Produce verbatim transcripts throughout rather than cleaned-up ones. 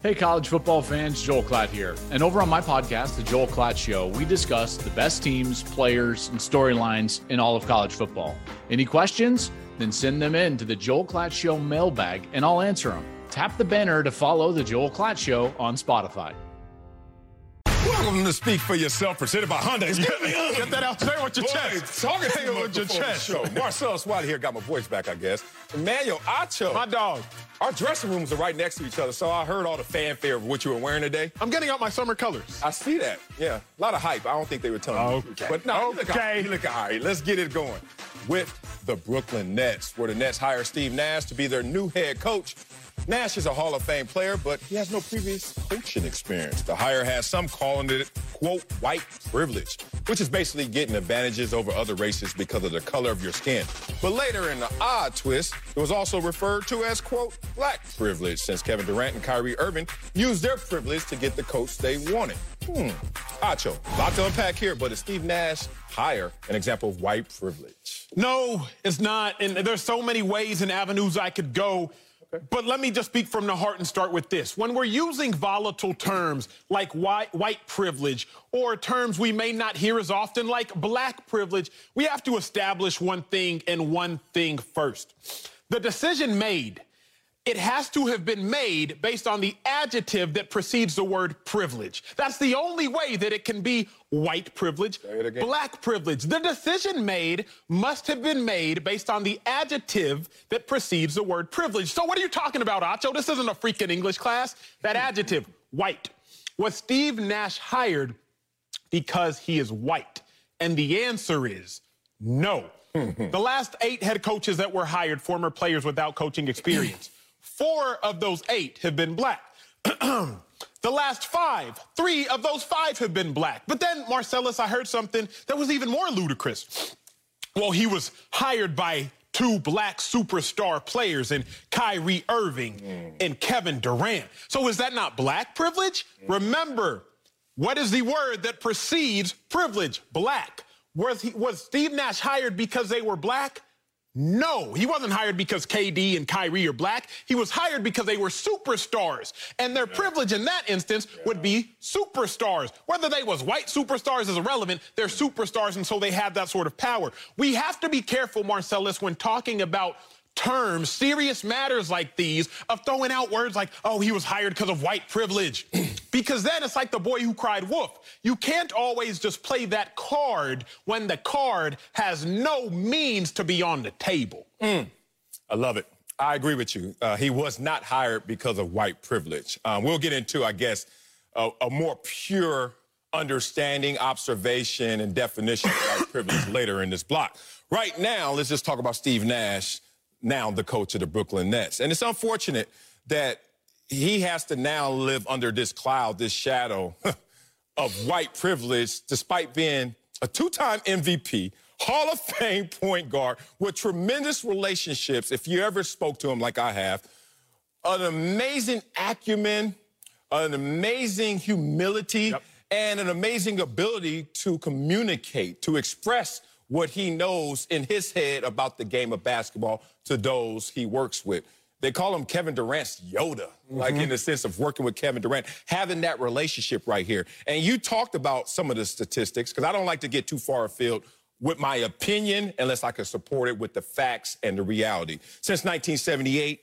Hey, college football fans, Joel Klatt here. And over on my podcast, The Joel Klatt Show, we discuss the best teams, players, and storylines in all of college football. Any questions? Then send them in to the Joel Klatt Show mailbag, and I'll answer them. Tap the banner to follow The Joel Klatt Show on Spotify. Welcome to Speak for Yourself, presented by Honda. Get, Get that out there with your Boy, chest. Talking to Hang you on with your chest. Show. Marcellus Wiley here, got my voice back, I guess. Emmanuel Acho. My dog. Our dressing rooms are right next to each other, so I heard all the fanfare of what you were wearing today. I'm getting out my summer colors. I see that. Yeah, a lot of hype. I don't think they were telling Okay. me. Okay. But no, you look all right. You look all right. Let's get it going with the Brooklyn Nets, where the Nets hire Steve Nash to be their new head coach. Nash is a Hall of Fame player, but he has no previous coaching experience. The hire has some calling it, quote, white privilege, which is basically getting advantages over other races because of the color of your skin. But later in the odd twist, it was also referred to as, quote, black privilege, since Kevin Durant and Kyrie Irving used their privilege to get the coach they wanted. Hmm. Acho, a lot to unpack here, but is Steve Nash hire an example of white privilege? No, it's not. And there's so many ways and avenues I could go. But let me just speak from the heart and start with this. When we're using volatile terms like white, white privilege or terms we may not hear as often like black privilege, we have to establish one thing and one thing first. The decision made, it has to have been made based on the adjective that precedes the word privilege. That's the only way that it can be white privilege, black privilege. The decision made must have been made based on the adjective that precedes the word privilege. So what are you talking about, Acho? This isn't a freaking English class. That adjective, white. Was Steve Nash hired because he is white? And the answer is no. The last eight head coaches that were hired, former players without coaching experience. Four of those eight have been black. The last five, three of those five have been black. But then, Marcellus, I heard something that was even more ludicrous. Well, he was hired by two black superstar players in Kyrie Irving mm. and Kevin Durant. So is that not black privilege? Mm. Remember, what is the word that precedes privilege? Black. Was, he, was Steve Nash hired because they were black? No, he wasn't hired because K D and Kyrie are black. He was hired because they were superstars. And their yeah. privilege in that instance yeah. would be superstars. Whether they was white superstars is irrelevant. They're superstars, and so they have that sort of power. We have to be careful, Marcellus, when talking about terms, serious matters like these, of throwing out words like, oh, he was hired because of white privilege. Because then it's like the boy who cried wolf. You can't always just play that card when the card has no means to be on the table. Mm. I love it. I agree with you. Uh, he was not hired because of white privilege. Um, we'll get into, I guess, a, a more pure understanding, observation, and definition of white privilege later in this block. Right now, let's just talk about Steve Nash, now the coach of the Brooklyn Nets. And it's unfortunate that he has to now live under this cloud, this shadow of white privilege, despite being a two-time M V P, Hall of Fame point guard with tremendous relationships, if you ever spoke to him like I have, an amazing acumen, an amazing humility, yep. and an amazing ability to communicate, to express what he knows in his head about the game of basketball to those he works with. They call him Kevin Durant's Yoda, mm-hmm. like in the sense of working with Kevin Durant, having that relationship right here. And you talked about some of the statistics, because I don't like to get too far afield with my opinion unless I can support it with the facts and the reality. Since nineteen seventy-eight,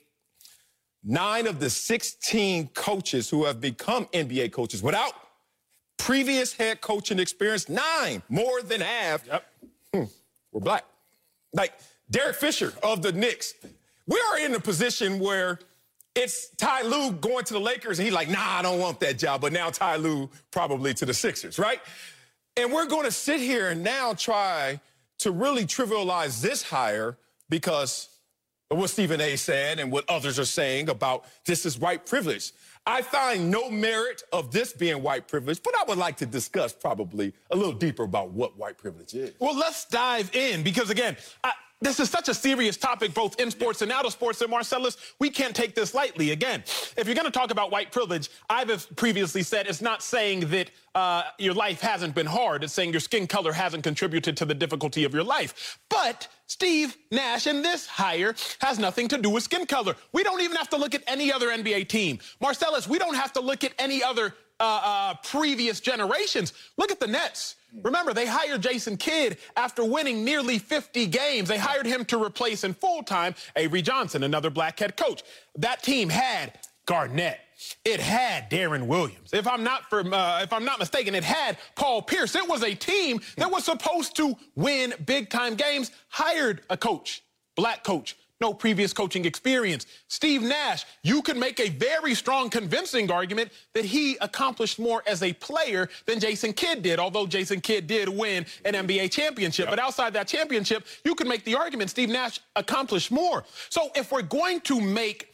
nine of the sixteen coaches who have become N B A coaches without previous head coaching experience, nine, more than half, yep. Hmm, we're black. Like Derek Fisher of the Knicks. We are in a position where it's Ty Lue going to the Lakers, and he's like, nah, I don't want that job. But now Ty Lue probably to the Sixers, right? And we're going to sit here and now try to really trivialize this hire because of what Stephen A. said and what others are saying about this is white privilege. I find no merit of this being white privilege, but I would like to discuss probably a little deeper about what white privilege is. Well, let's dive in because, again, I, this is such a serious topic, both in sports and out of sports, and Marcellus, we can't take this lightly. Again, if you're going to talk about white privilege, I've previously said it's not saying that uh, your life hasn't been hard. It's saying your skin color hasn't contributed to the difficulty of your life. But Steve Nash and this hire has nothing to do with skin color. We don't even have to look at any other N B A team. Marcellus, we don't have to look at any other uh, uh, previous generations. Look at the Nets. Remember, they hired Jason Kidd after winning nearly fifty games. They hired him to replace in full-time Avery Johnson, another black head coach. That team had Garnett. It had Darren Williams. If I'm not for, uh, if I'm not mistaken, it had Paul Pierce. It was a team that was supposed to win big-time games. Hired a coach, black coach. No previous coaching experience. Steve Nash, you can make a very strong, convincing argument that he accomplished more as a player than Jason Kidd did, although Jason Kidd did win an N B A championship. Yep. But outside that championship, you can make the argument Steve Nash accomplished more. So if we're going to make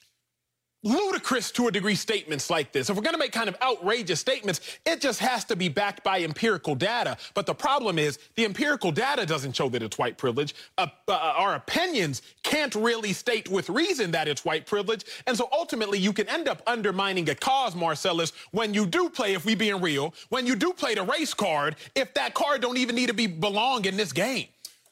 ludicrous to a degree statements like this, if we're going to make kind of outrageous statements, it just has to be backed by empirical data. But the problem is the empirical data doesn't show that it's white privilege. Uh, uh, our opinions can't really state with reason that it's white privilege. And so ultimately you can end up undermining a cause, Marcellus, when you do play, if we being real, when you do play the race card, if that card don't even need to be belong in this game.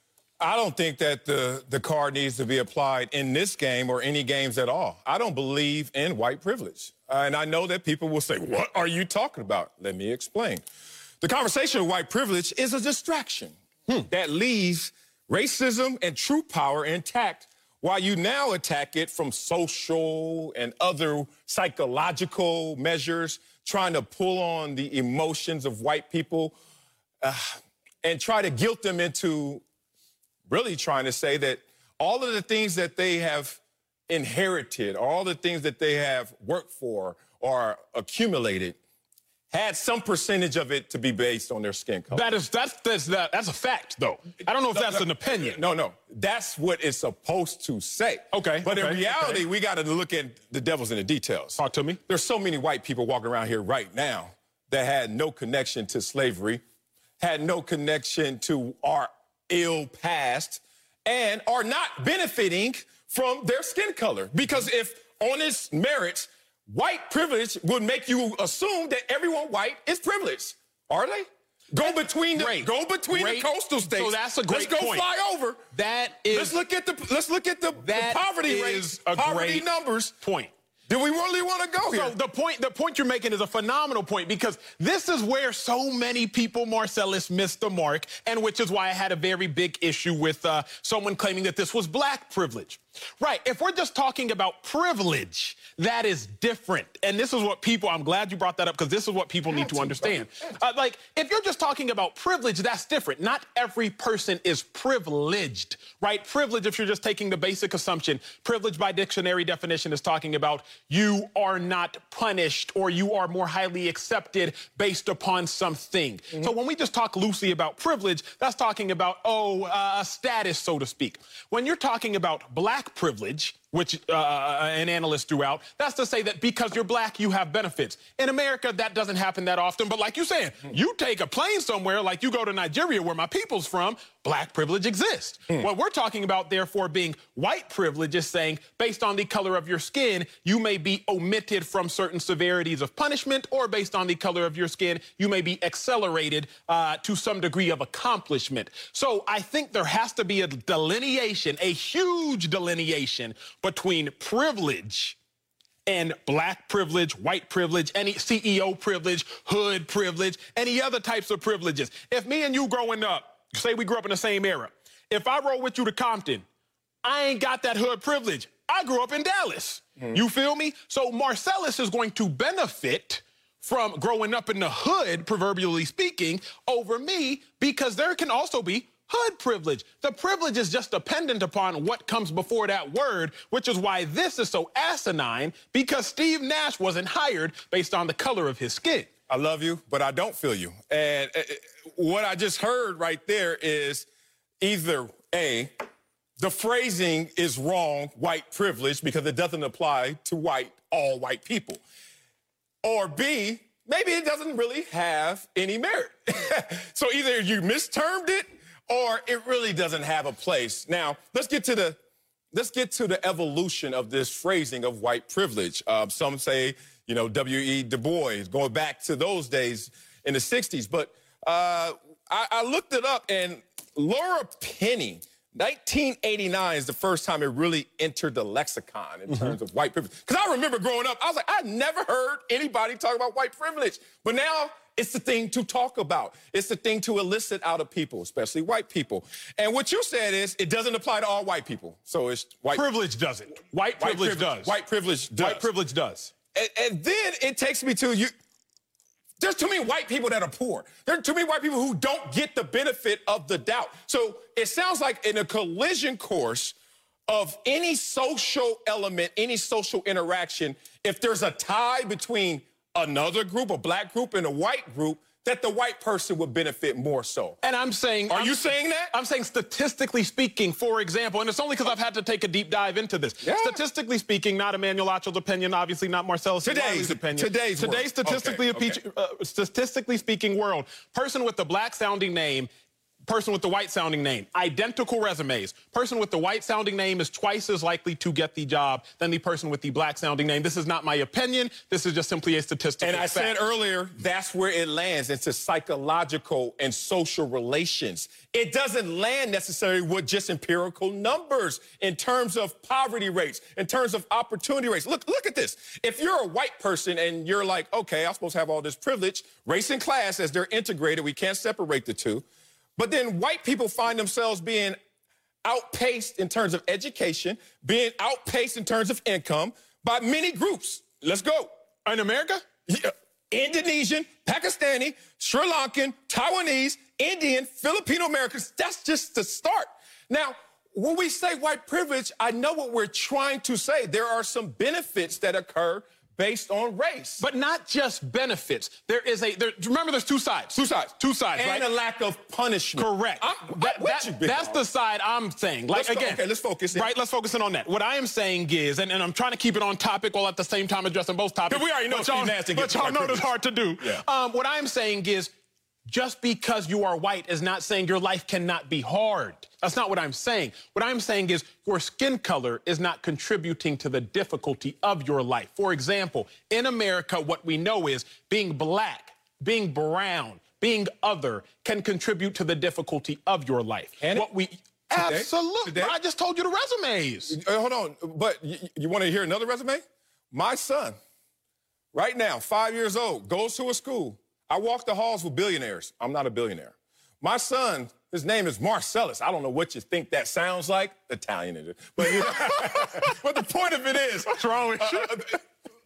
I don't think that the, the card needs to be applied in this game or any games at all. I don't believe in white privilege. Uh, and I know that people will say, what are you talking about? Let me explain. The conversation of white privilege is a distraction hmm. that leaves racism and true power intact while you now attack it from social and other psychological measures, trying to pull on the emotions of white people uh, and try to guilt them into really trying to say that all of the things that they have inherited, all the things that they have worked for or accumulated, had some percentage of it to be based on their skin color. That is, that's, that's, that, that's a fact, though. I don't know if no, that's no, an opinion. No, no. That's what it's supposed to say. Okay. But okay, in reality, okay. we got to look at the devil's in the details. Talk to me. There's so many white people walking around here right now that had no connection to slavery, had no connection to our ill past, and are not benefiting from their skin color. Because if on its merits, white privilege would make you assume that everyone white is privileged. Are they? Go between the great. go between great. the coastal states. So that's a great Let's go point. fly over. That is. Let's look at the let's look at the, the poverty rates, poverty numbers. Point. Do we really want to go here? So the point, the point you're making is a phenomenal point, because this is where so many people, Marcellus, missed the mark, and which is why I had a very big issue with uh, someone claiming that this was black privilege. Right. If we're just talking about privilege, that is different. And this is what people, I'm glad you brought that up, because this is what people need to understand. Uh, like, if you're just talking about privilege, that's different. Not every person is privileged, right? Privilege, if you're just taking the basic assumption, privilege by dictionary definition is talking about you are not punished or you are more highly accepted based upon something. Mm-hmm. So when we just talk loosely about privilege, that's talking about, oh, uh, status, so to speak. When you're talking about black privilege, which uh, an analyst threw out, that's to say that because you're black, you have benefits. In America, that doesn't happen that often. But like you're saying, mm. you take a plane somewhere, like you go to Nigeria, where my people's from, black privilege exists. Mm. What we're talking about, therefore, being white privilege is saying, based on the color of your skin, you may be omitted from certain severities of punishment, or based on the color of your skin, you may be accelerated uh, to some degree of accomplishment. So I think there has to be a delineation, a huge delineation between privilege and black privilege, white privilege, any C E O privilege, hood privilege, any other types of privileges. If me and you growing up, say we grew up in the same era, if I roll with you to Compton, I ain't got that hood privilege. I grew up in Dallas. Mm-hmm. You feel me? So Marcellus is going to benefit from growing up in the hood, proverbially speaking, over me, because there can also be hood privilege. The privilege is just dependent upon what comes before that word, which is why this is so asinine, because Steve Nash wasn't hired based on the color of his skin. I love you, but I don't feel you. And uh, what I just heard right there is either A, the phrasing is wrong, white privilege, because it doesn't apply to white, all white people. Or B, maybe it doesn't really have any merit. So either you mistermed it, or it really doesn't have a place. Now, let's get to the let's get to the evolution of this phrasing of white privilege. Uh, some say, you know, W E Du Bois, going back to those days in the sixties. But uh, I, I looked it up, and Laura Penny, nineteen eighty-nine is the first time it really entered the lexicon in mm-hmm. terms of white privilege. Because I remember growing up, I was like, I never heard anybody talk about white privilege. But now it's the thing to talk about. It's the thing to elicit out of people, especially white people. And what you said is it doesn't apply to all white people. So it's white privilege doesn't. White, white privilege, privilege does. White privilege does. White privilege does. And, and then it takes me to you. There's too many white people that are poor. There are too many white people who don't get the benefit of the doubt. So it sounds like in a collision course of any social element, any social interaction, if there's a tie between another group, a black group, and a white group, that the white person would benefit more so. And I'm saying... Are I'm, you saying that? I'm saying statistically speaking, for example, and it's only because I've had to take a deep dive into this. Yeah. Statistically speaking, not Emmanuel Acho's opinion, obviously not Marcellus Today's opinion. Today's Today's statistically, okay, okay. Uh, statistically speaking world, person with the black-sounding name, person with the white-sounding name, identical resumes. Person with the white-sounding name is twice as likely to get the job than the person with the black-sounding name. This is not my opinion. This is just simply a statistical And I fact. said earlier, that's where it lands into psychological and social relations. It doesn't land necessarily with just empirical numbers in terms of poverty rates, in terms of opportunity rates. Look, look at this. If you're a white person and you're like, okay, I'm supposed to have all this privilege, race and class, as they're integrated, we can't separate the two. But then white people find themselves being outpaced in terms of education, being outpaced in terms of income by many groups. Let's go. In America? Yeah. Indonesian, Pakistani, Sri Lankan, Taiwanese, Indian, Filipino Americans. That's just the start. Now, when we say white privilege, I know what we're trying to say. There are some benefits that occur based on race. But not just benefits. There is a, there, remember there's two sides. Two sides. Two sides, and right? And a lack of punishment. Correct. I'm, that, I'm with that, you, big that's dog. the side I'm saying. Like, let's again. Go, okay, let's focus in. Right, let's focus in on that. What I am saying is, and, and I'm trying to keep it on topic while at the same time addressing both topics. We already know but y'all, Steve Nash but y'all know it's hard to do. Yeah. Um, what I'm saying is, just because you are white is not saying your life cannot be hard. That's not what I'm saying. What I'm saying is your skin color is not contributing to the difficulty of your life. For example, in America, what we know is being black, being brown, being other can contribute to the difficulty of your life. And what we Today? Absolutely. Today? I just told you the resumes. Uh, hold on, but you, you want to hear another resume? My son, right now, five years old, goes to a school. I walk the halls with billionaires. I'm not a billionaire. My son, his name is Marcellus. I don't know what you think that sounds like. Italian it is. But, you know, but the point of it is, what's wrong with you? Uh,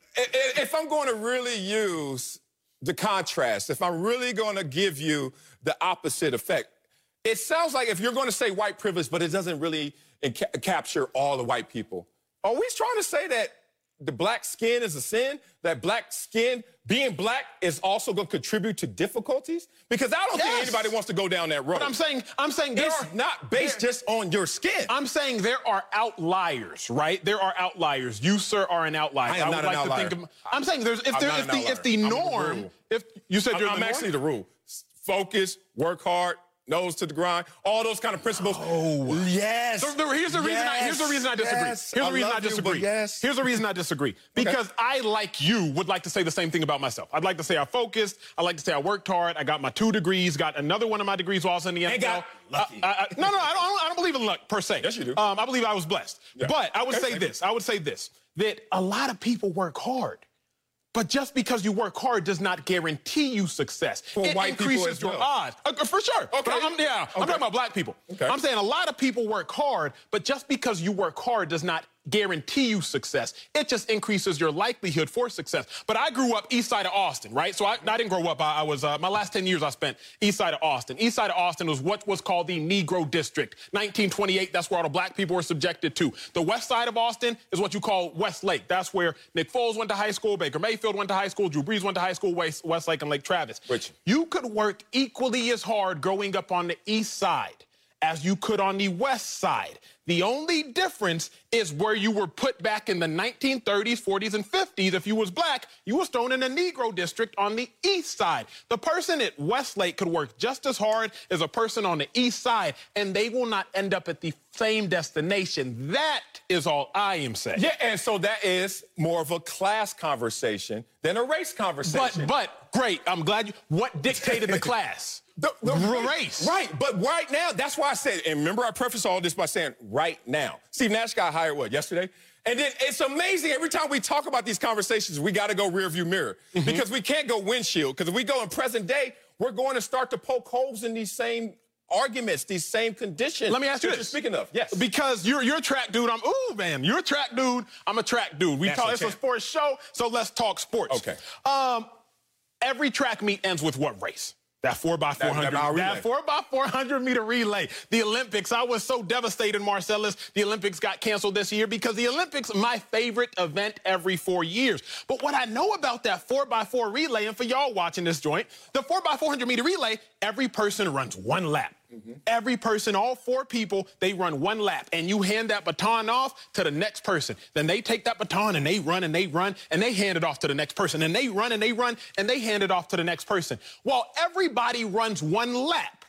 if I'm going to really use the contrast, if I'm really going to give you the opposite effect, it sounds like if you're going to say white privilege, but it doesn't really enca- capture all the white people. Are we trying to say that the black skin is a sin? That black skin, being black, is also going to contribute to difficulties? Because I don't yes. think anybody wants to go down that road. But I'm saying, I'm saying there it's are, not based there, just on your skin. I'm saying there are outliers, right? There are outliers. You, sir, are an outlier. I am I would not like an outlier. to think of, I'm saying there's if I'm there not if an the if the outlier. norm, the if you said I'm, you're the I'm norm? actually the rule. Focus, work hard, nose to the grind, all those kind of principles. Oh, yes. So there, here's the reason. Yes. I, here's the reason I disagree. Yes. Here's the I reason I love you, disagree. but yes. Here's the reason I disagree. Because okay. I, like you, would like to say the same thing about myself. I'd like to say I focused. I like to say I worked hard. I got my two degrees. Got another one of my degrees while I was in the N F L. Got lucky. I, I, no, no, I don't, I don't believe in luck per se. Yes, you do. Um, I believe I was blessed. Yeah. But I would okay, say this. I would say this. That a lot of people work hard. But just because you work hard does not guarantee you success. For it white people increases as your well. odds. Uh, for sure. Okay. But I'm, yeah, okay. I'm talking about black people. Okay. I'm saying a lot of people work hard, but just because you work hard does not guarantee you success. It just increases your likelihood for success. But I grew up east side of Austin, right? So I, I didn't grow up. I, I was, uh, my last ten years I spent east side of Austin. East side of Austin was what was called the Negro District. nineteen twenty-eight, that's where all the black people were subjected to. The west side of Austin is what you call Westlake. That's where Nick Foles went to high school, Baker Mayfield went to high school, Drew Brees went to high school, West, Westlake and Lake Travis. Which? You could work equally as hard growing up on the east side as you could on the West Side. The only difference is where you were put back in the nineteen thirties, forties, and fifties. If you was black, you was thrown in a Negro district on the East Side. The person at Westlake could work just as hard as a person on the East Side, and they will not end up at the same destination. That is all I am saying. Yeah, and so that is more of a class conversation than a race conversation. But, but, great, I'm glad you, what dictated the class? The, the race. Right, but right now, that's why I said, and remember I preface all this by saying right now. Steve Nash got hired, what, yesterday? And then it's amazing, every time we talk about these conversations, we got to go rear view mirror. Mm-hmm. Because we can't go windshield, because if we go in present day, we're going to start to poke holes in these same arguments, these same conditions. Let me ask you that this. You're speaking of, yes. Because you're, you're a track dude, I'm, ooh, man, you're a track dude, I'm a track dude. We National talk, it's a sports show, so let's talk sports. Okay. Um, every track meet ends with what race? That four by four hundred, that, that four by four hundred meter relay. The Olympics, I was so devastated, Marcellus, the Olympics got canceled this year because the Olympics, my favorite event every four years. But what I know about that four by four relay, and for y'all watching this joint, the four by four hundred meter relay, every person runs one lap. Mm-hmm. Every person, all four people, they run one lap, and you hand that baton off to the next person. Then they take that baton and they run and they run and they hand it off to the next person. And they run and they run and they hand it off to the next person. While everybody runs one lap,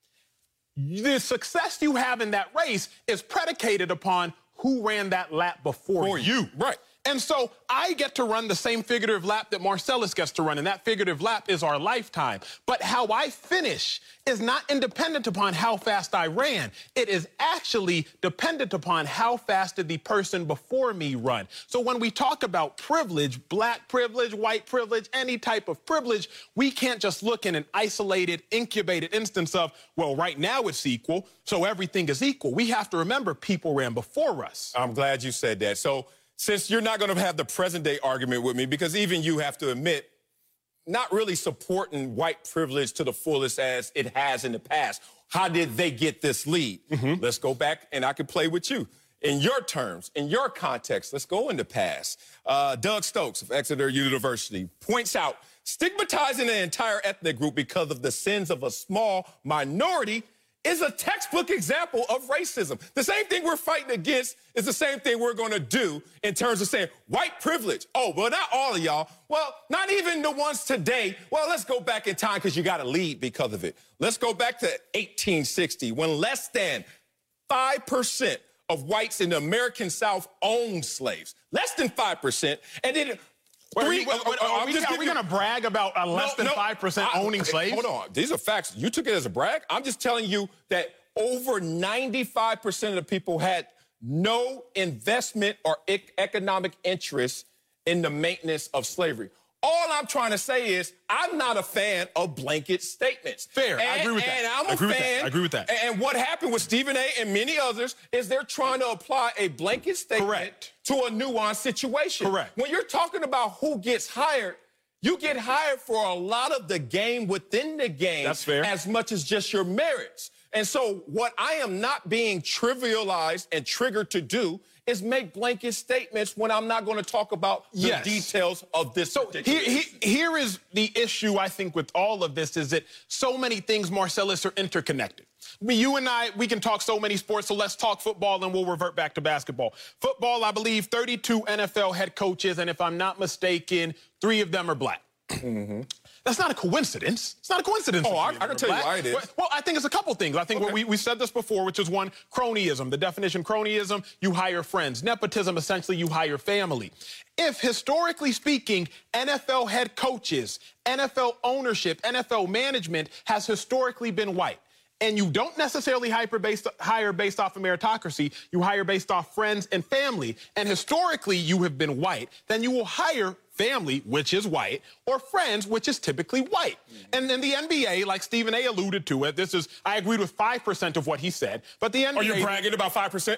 the success you have in that race is predicated upon who ran that lap before For you. Right. And so I get to run the same figurative lap that Marcellus gets to run, and that figurative lap is our lifetime. But how I finish is not independent upon how fast I ran. It is actually dependent upon how fast did the person before me run. So when we talk about privilege, black privilege, white privilege, any type of privilege, we can't just look in an isolated, incubated instance of, well, right now it's equal, so everything is equal. We have to remember people ran before us. I'm glad you said that. So since you're not going to have the present-day argument with me, because even you have to admit, not really supporting white privilege to the fullest as it has in the past. How did they get this lead? Mm-hmm. Let's go back, and I can play with you. In your terms, in your context, let's go in the past. Uh, Doug Stokes of Exeter University points out, stigmatizing an entire ethnic group because of the sins of a small minority is a textbook example of racism. The same thing we're fighting against is the same thing we're going to do in terms of saying white privilege. Oh, well, not all of y'all. Well, not even the ones today. Well, let's go back in time because you got to lead because of it. Let's go back to eighteen sixty when less than five percent of whites in the American South owned slaves. Less than five percent. And then Three, wait, wait, are, we, we going to brag about uh, less no, than five percent no, owning slaves? Hold on. These are facts. You took it as a brag. I'm just telling you that over ninety-five percent of the people had no investment or e economic interest in the maintenance of slavery. All I'm trying to say is I'm not a fan of blanket statements. Fair. And, I agree with and that. I'm a I agree fan. With that. I agree with that. And what happened with Stephen A. and many others is they're trying to apply a blanket statement Correct. to a nuanced situation. Correct. When you're talking about who gets hired, you get hired for a lot of the game within the game. That's fair. As much as just your merits. And so what I am not being trivialized and triggered to do is make blanket statements when I'm not going to talk about the yes. details of this. So here, here, here is the issue, I think, with all of this is that so many things, Marcellus, are interconnected. I mean, you and I, we can talk so many sports, so let's talk football and we'll revert back to basketball. Football, I believe thirty-two N F L head coaches, and if I'm not mistaken, three of them are black. Mm-hmm. That's not a coincidence. It's not a coincidence. Oh, I, I can tell black. you why it is. Well, I think it's a couple things. I think okay. what we, we said this before, which is one, cronyism. The definition cronyism, you hire friends. Nepotism, essentially, you hire family. If, historically speaking, N F L head coaches, N F L ownership, N F L management has historically been white, and you don't necessarily hyper based, hire based off of meritocracy, you hire based off friends and family, and historically you have been white, then you will hire family, which is white, or friends, which is typically white. Mm-hmm. And then the N B A, like Stephen A. alluded to it, this is, I agreed with five percent of what he said, but the N B A... Are you bragging about five percent?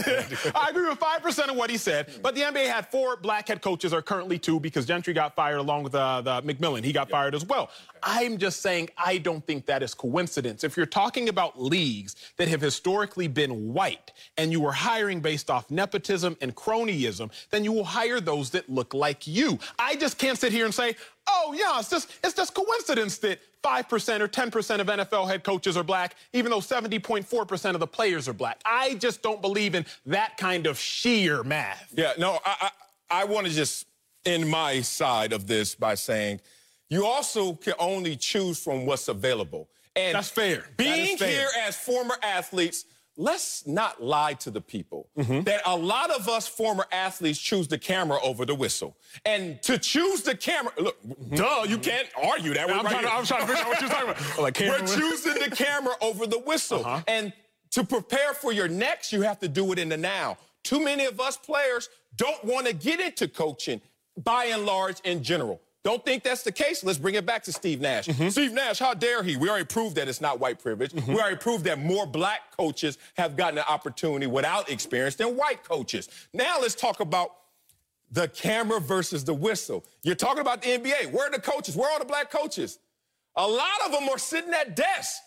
I agree with five percent of what he said, but the N B A had four black head coaches, or currently two, because Gentry got fired along with uh, the McMillan. He got yep. fired as well. Okay. I'm just saying I don't think that is coincidence. If you're talking about leagues that have historically been white, and you were hiring based off nepotism and cronyism, then you will hire those that look like you. I just can't sit here and say, oh, yeah, it's just, it's just coincidence that five percent or ten percent of N F L head coaches are black, even though seventy point four percent of the players are black. I just don't believe in that kind of sheer math. Yeah, no, I, I, I want to just end my side of this by saying you also can only choose from what's available. And that's fair. Being fair. here as former athletes, let's not lie to the people mm-hmm. that a lot of us former athletes choose the camera over the whistle. And to choose the camera, look, mm-hmm. duh, you can't argue that. I'm, right trying to, I'm trying to figure out what you're talking about. Like, we're choosing the camera over the whistle. Uh-huh. And to prepare for your next, you have to do it in the now. Too many of us players don't want to get into coaching, by and large, in general. Don't think that's the case. Let's bring it back to Steve Nash. Mm-hmm. Steve Nash, how dare he? We already proved that it's not white privilege. Mm-hmm. We already proved that more black coaches have gotten an opportunity without experience than white coaches. Now let's talk about the camera versus the whistle. You're talking about the N B A. Where are the coaches? Where are all the black coaches? A lot of them are sitting at desks.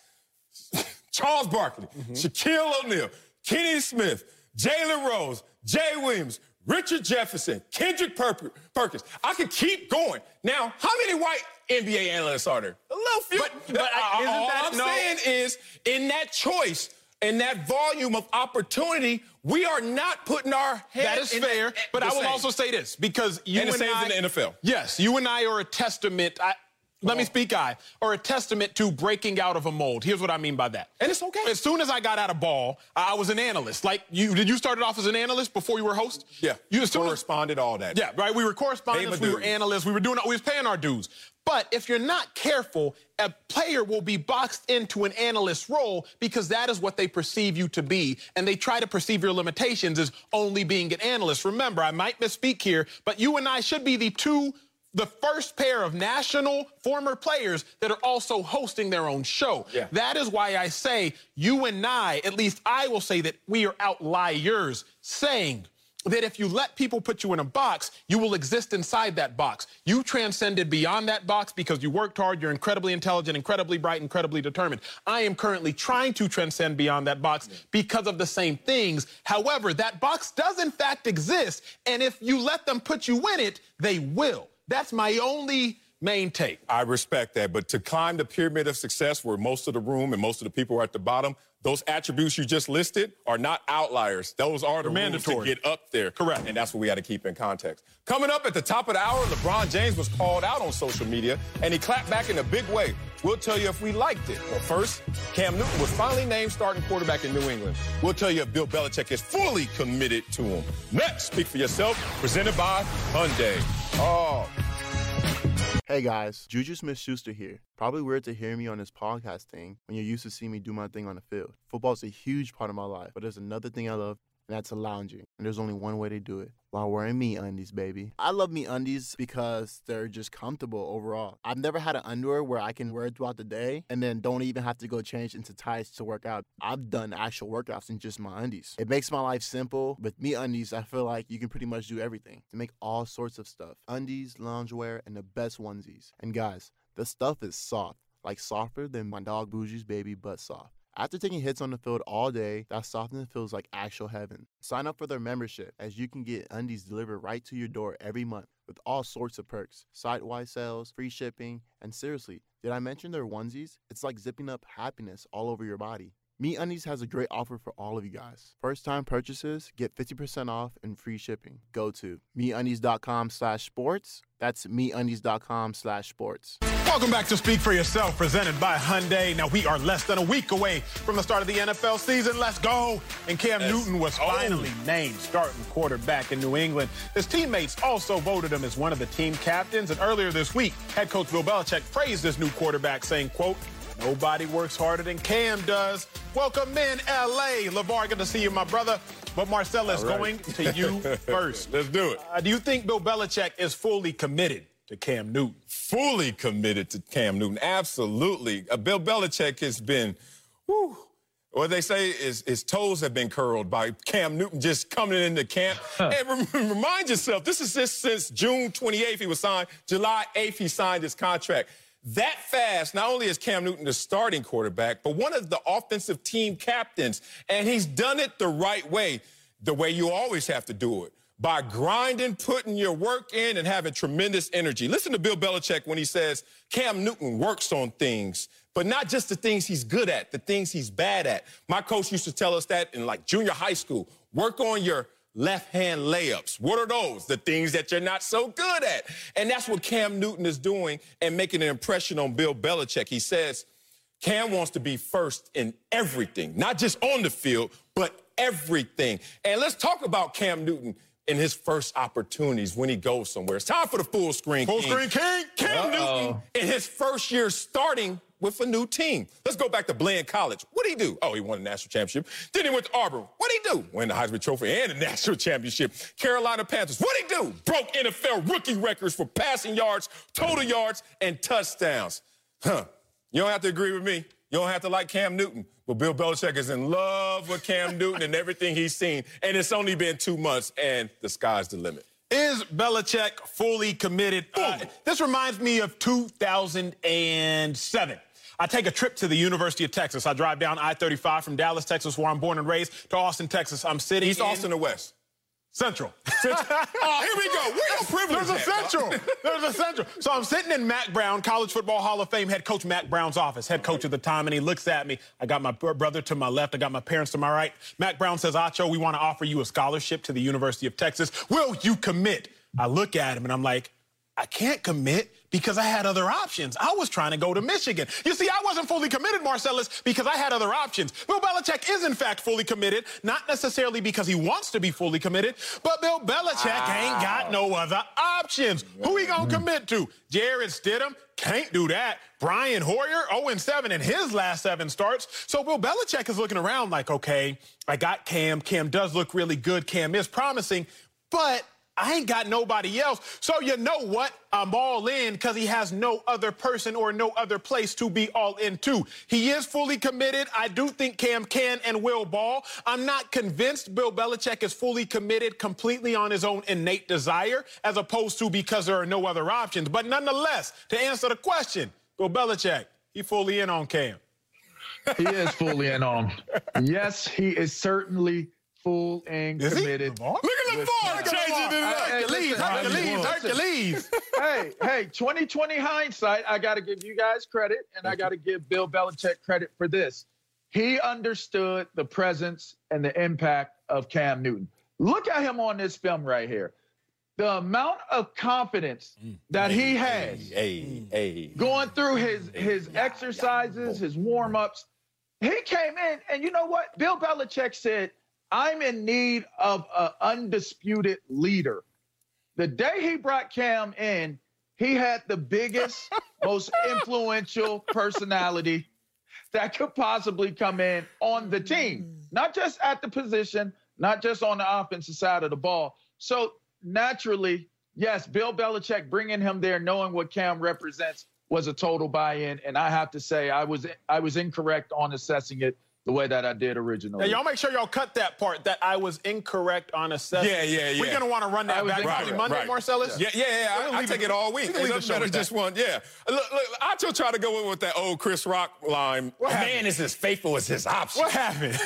Charles Barkley, mm-hmm. Shaquille O'Neal, Kenny Smith, Jalen Rose, Jay Williams, Richard Jefferson, Kendrick per- Perkins. I could keep going. Now, how many white N B A analysts are there? A little few. But, but I, isn't all that, I'm no. saying is, in that choice, in that volume of opportunity, we are not putting our head That is in fair, the, but I will same. also say this, because you and, and, the I... in the N F L. Yes, you and I are a testament... I, Let me speak, I, or a testament to breaking out of a mold. Here's what I mean by that. And it's okay. As soon as I got out of ball, I was an analyst. Like, you, did you start off as an analyst before you were a host? Yeah. You as soon corresponded, all that. Yeah, right? We were correspondents, we were analysts, we were doing, we was paying our dues. But if you're not careful, a player will be boxed into an analyst role because that is what they perceive you to be. And they try to perceive your limitations as only being an analyst. Remember, I might misspeak here, but you and I should be the two the first pair of national former players that are also hosting their own show. Yeah. That is why I say you and I, at least I will say that we are outliers, saying that if you let people put you in a box, you will exist inside that box. You transcended beyond that box because you worked hard, you're incredibly intelligent, incredibly bright, incredibly determined. I am currently trying to transcend beyond that box because of the same things. However, that box does in fact exist, and if you let them put you in it, they will. That's my only main take. I respect that, but to climb the pyramid of success where most of the room and most of the people are at the bottom, those attributes you just listed are not outliers. Those are the mandatory rules to get up there. Correct. And that's what we got to keep in context. Coming up at the top of the hour, LeBron James was called out on social media, and he clapped back in a big way. We'll tell you if we liked it. But first, Cam Newton was finally named starting quarterback in New England. We'll tell you if Bill Belichick is fully committed to him. Next, Speak for Yourself, presented by Hyundai. Oh. Hey guys, Juju Smith-Schuster here. Probably weird to hear me on this podcast thing when you're used to seeing me do my thing on the field. Football's a huge part of my life, but there's another thing I love, and that's lounging. And there's only one way to do it, while wearing MeUndies, baby. I love MeUndies because they're just comfortable overall. I've never had an underwear where I can wear it throughout the day and then don't even have to go change into tights to work out. I've done actual workouts in just my undies. It makes my life simple. With MeUndies, I feel like you can pretty much do everything to make all sorts of stuff. Undies, loungewear, and the best onesies. And guys, the stuff is soft, like softer than my dog Bougie's baby butt soft. After taking hits on the field all day, that softness feels like actual heaven. Sign up for their membership, as you can get undies delivered right to your door every month with all sorts of perks, site-wide sales, free shipping, and seriously, did I mention their onesies? It's like zipping up happiness all over your body. MeUndies has a great offer for all of you guys. First-time purchases get fifty percent off and free shipping. Go to MeUndies.com slash sports. That's MeUndies.com slash sports. Welcome back to Speak for Yourself, presented by Hyundai. Now, we are less than a week away from the start of the N F L season. Let's go. And Cam yes. Newton was finally oh. named starting quarterback in New England. His teammates also voted him as one of the team captains. And earlier this week, head coach Bill Belichick praised this new quarterback, saying, quote, "Nobody works harder than Cam does." Welcome in, L A. LeVar, good to see you, my brother. But Marcellus, right. going to you first. Let's do it. Uh, do you think Bill Belichick is fully committed to Cam Newton? Fully committed to Cam Newton, absolutely. Uh, Bill Belichick has been, whew, what they say is his toes have been curled by Cam Newton just coming into camp. And re- remind yourself, this is just since June twenty-eighth he was signed. July eighth he signed his contract. That fast, not only is Cam Newton the starting quarterback, but one of the offensive team captains. And he's done it the right way, the way you always have to do it. by grinding, putting your work in, and having tremendous energy. Listen to Bill Belichick when he says Cam Newton works on things, but not just the things he's good at, the things he's bad at. My coach used to tell us that in like junior high school. Work on your left-hand layups. What are those? The things that you're not so good at. And that's what Cam Newton is doing and making an impression on Bill Belichick. He says Cam wants to be first in everything, not just on the field, but everything. And let's talk about Cam Newton in his first opportunities when he goes somewhere. It's time for the full screen Full king. screen king. Cam Uh-oh. Newton in his first year starting with a new team. Let's go back to Bland College. What'd he do? Oh, he won a national championship. Then he went to Auburn. What'd he do? Won the Heisman Trophy and a national championship. Carolina Panthers. What'd he do? Broke N F L rookie records for passing yards, total yards, and touchdowns. Huh. You don't have to agree with me. You don't have to like Cam Newton. But Bill Belichick is in love with Cam Newton and everything he's seen. And it's only been two months, and the sky's the limit. Is Belichick fully committed? Uh, this reminds me of two thousand seven. I take a trip to the University of Texas. I drive down I thirty-five from Dallas, Texas, where I'm born and raised, to Austin, Texas. I'm sitting East in Austin or West? Central. Central. Oh, here we go. Where's privilege There's a at? Central. There's a Central. So I'm sitting in Mack Brown, College Football Hall of Fame head coach Mack Brown's office, head coach at the time, and he looks at me. I got my brother to my left. I got my parents to my right. Mack Brown says, Acho, we want to offer you a scholarship to the University of Texas. Will you commit? I look at him, and I'm like, I can't commit because I had other options. I was trying to go to Michigan. You see, I wasn't fully committed, Marcellus, because I had other options. Bill Belichick is, in fact, fully committed, not necessarily because he wants to be fully committed, but Bill Belichick wow. ain't got no other options. Who he gonna commit to? Jarrett Stidham? Can't do that. Brian Hoyer, oh and seven in his last seven starts. So Bill Belichick is looking around like, okay, I got Cam. Cam does look really good. Cam is promising, but I ain't got nobody else. So you know what? I'm all in because he has no other person or no other place to be all into. He is fully committed. I do think Cam can and will ball. I'm not convinced Bill Belichick is fully committed completely on his own innate desire as opposed to because there are no other options. But nonetheless, to answer the question, Bill Belichick, he fully in on Cam. He is fully in on him. Yes, he is certainly full and is committed. Look at LeVar changing it up. Hercules, Hercules, Hercules. Hey, hey, twenty twenty hindsight, I got to give you guys credit, and I got to give Bill Belichick credit for this. He understood the presence and the impact of Cam Newton. Look at him on this film right here. The amount of confidence that he has hey, hey, going through his, his exercises, his warm-ups. He came in, and you know what? Bill Belichick said, I'm in need of an undisputed leader. The day he brought Cam in, he had the biggest, most influential personality that could possibly come in on the team, not just at the position, not just on the offensive side of the ball. So naturally, yes, Bill Belichick bringing him there, knowing what Cam represents, was a total buy-in. And I have to say, I was I was incorrect on assessing it the way that I did originally. Now, y'all make sure y'all cut that part, that I was incorrect on assessment. Yeah, yeah, yeah. We're going to want to run that back right, probably Monday, right. Marcellus? Yeah, yeah, yeah. I, I take it all week. It doesn't matter just one. Yeah. Look, look, I still try to go in with that old Chris Rock line. What Man happened? is as faithful as his option. What happened?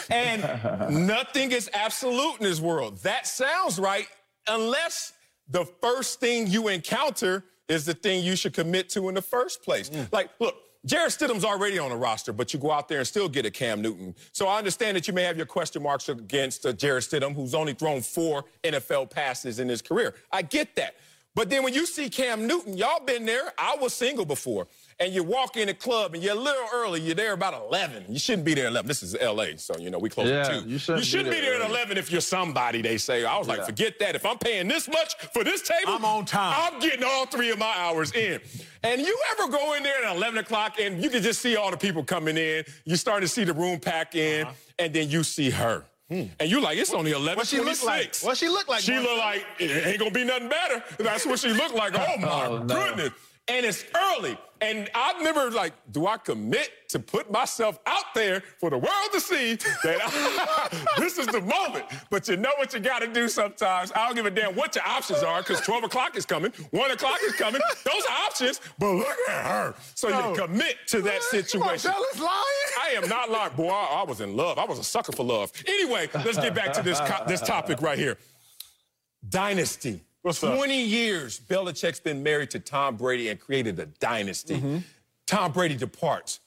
And nothing is absolute in this world. That sounds right unless the first thing you encounter is the thing you should commit to in the first place. Mm. Like, look, Jarrett Stidham's already on the roster, but you go out there and still get a Cam Newton. So I understand that you may have your question marks against uh, Jarrett Stidham, who's only thrown four N F L passes in his career. I get that. But then when you see Cam Newton, y'all been there. I was single before. And you walk in a club and you're a little early. You're there about eleven. You shouldn't be there at eleven. This is L A, so, you know, we close yeah, at two. You shouldn't, you shouldn't be there, be there at eleven if you're somebody, they say. I was yeah. like, forget that. If I'm paying this much for this table, I'm on time. I'm getting all three of my hours in. And you ever go in there at eleven o'clock and you can just see all the people coming in. You start to see the room pack in, uh-huh. and then you see her. Hmm. And you like, it's only eleven twenty-six. What she look like? What she look like? She look like, it ain't gonna be nothing better. That's what she looked like. Oh, my oh, no. goodness. And it's early. And I remember, like, do I commit to put myself out there for the world to see that I, this is the moment? But you know what you got to do sometimes. I don't give a damn what your options are, because twelve o'clock is coming, one o'clock is coming. Those are options, but look at her. So no. you commit to that situation. Marcellus lying? I am not lying. Boy, I, I was in love. I was a sucker for love. Anyway, let's get back to this, this topic right here. Dynasty. What's up? twenty years, Belichick's been married to Tom Brady and created a dynasty. Mm-hmm. Tom Brady departs.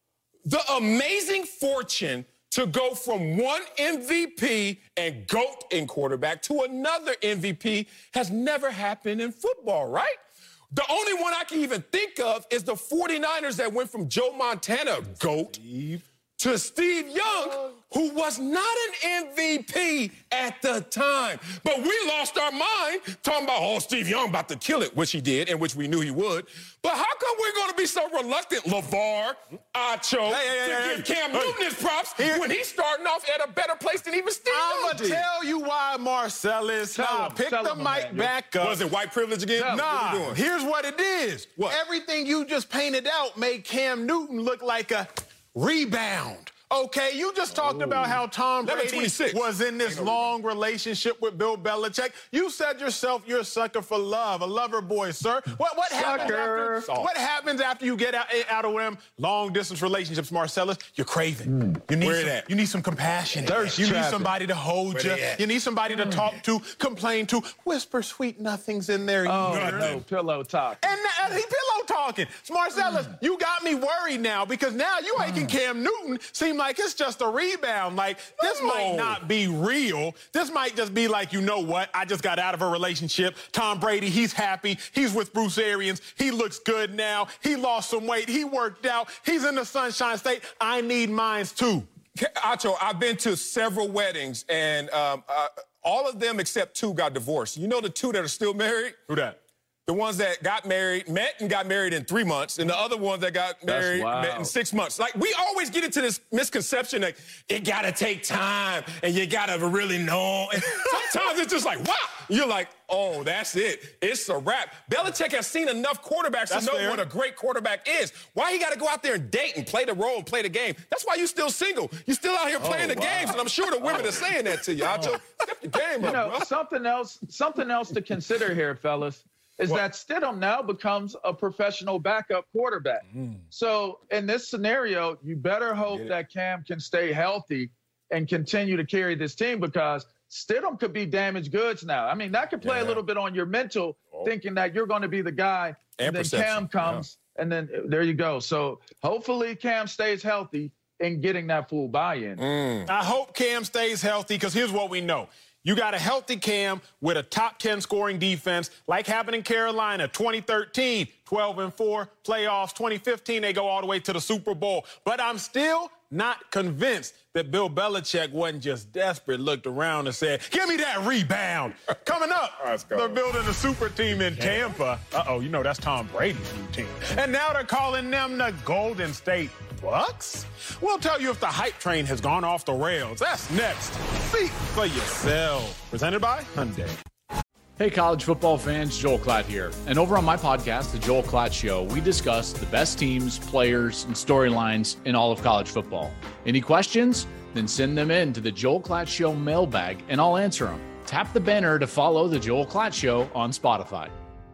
The amazing fortune to go from one M V P and GOAT in quarterback to another M V P has never happened in football, right? The only one I can even think of is the forty-niners that went from Joe Montana, GOAT, Steve. to Steve Young, who was not an M V P at the time. But we lost our mind talking about, oh, Steve Young about to kill it, which he did, and which we knew he would. But how come we're going to be so reluctant, LeVar, Acho, hey, hey, to hey, give hey, Cam hey. Newton his props Here. when he's starting off at a better place than even Steve I'm Young going to tell you why, Marcellus. Tell nah, him, pick tell the him, mic man. back up. Was it white privilege again? Tell nah, what here's what it is. What? Everything you just painted out made Cam Newton look like a rebound. Okay, you just talked oh. about how Tom Brady was in this long relationship with Bill Belichick. You said yourself you're a sucker for love, a lover boy, sir. What what happens after, what happens after you get out, out of them long distance relationships, Marcellus? You're craving. Mm. You need Where some, that? You need some compassion. Thirst you traffic. need somebody to hold Where you. You need somebody to mm. talk to, complain to, whisper sweet nothings in their oh, ear. no, pillow talk. And, and he pillow talking. So Marcellus, mm. you got me worried now because now you making mm. Cam Newton seem like it's just a rebound. Like, this no. might not be real. This might just be like, you know what? I just got out of a relationship. Tom Brady, he's happy. He's with Bruce Arians. He looks good now. He lost some weight. He worked out. He's in the Sunshine State. I need mines too. Acho, I've been to several weddings, and um, uh, all of them except two got divorced. You know the two that are still married? Who that? The ones that got married, met and got married in three months, and the other ones that got married, met in six months. Like, we always get into this misconception that it gotta take time and you gotta really know. And sometimes it's just like, wow. You're like, oh, that's it. It's a wrap. Belichick has seen enough quarterbacks that's to know fair. what a great quarterback is. Why he gotta go out there and date and play the role and play the game? That's why you still single. You still out here playing oh, the wow. games, and I'm sure the women are saying that to you. Acho, step your game you up, know, bro. something else, something else to consider here, fellas. Is what? that Stidham now becomes a professional backup quarterback. Mm. So in this scenario, you better hope that Cam can stay healthy and continue to carry this team because Stidham could be damaged goods now. I mean, that could play yeah. a little bit on your mental, oh. thinking that you're going to be the guy, and, and then Cam comes, yeah. and then there you go. So hopefully Cam stays healthy and getting that full buy-in. Mm. I hope Cam stays healthy because here's what we know. You got a healthy Cam with a top ten scoring defense, like happened in Carolina, twenty thirteen, twelve and four, playoffs, twenty fifteen, they go all the way to the Super Bowl. But I'm still not convinced that Bill Belichick wasn't just desperate, looked around and said, give me that rebound. Coming up, they're building a super team in Tampa. Uh-oh, you know that's Tom Brady's new team. And now they're calling them the Golden State Bucks? We'll tell you if the hype train has gone off the rails. That's next. See for yourself. Presented by Hyundai. Hey, college football fans, Joel Klatt here. And over on my podcast, The Joel Klatt Show, we discuss the best teams, players, and storylines in all of college football. Any questions? Then send them in to the Joel Klatt Show mailbag, and I'll answer them. Tap the banner to follow The Joel Klatt Show on Spotify.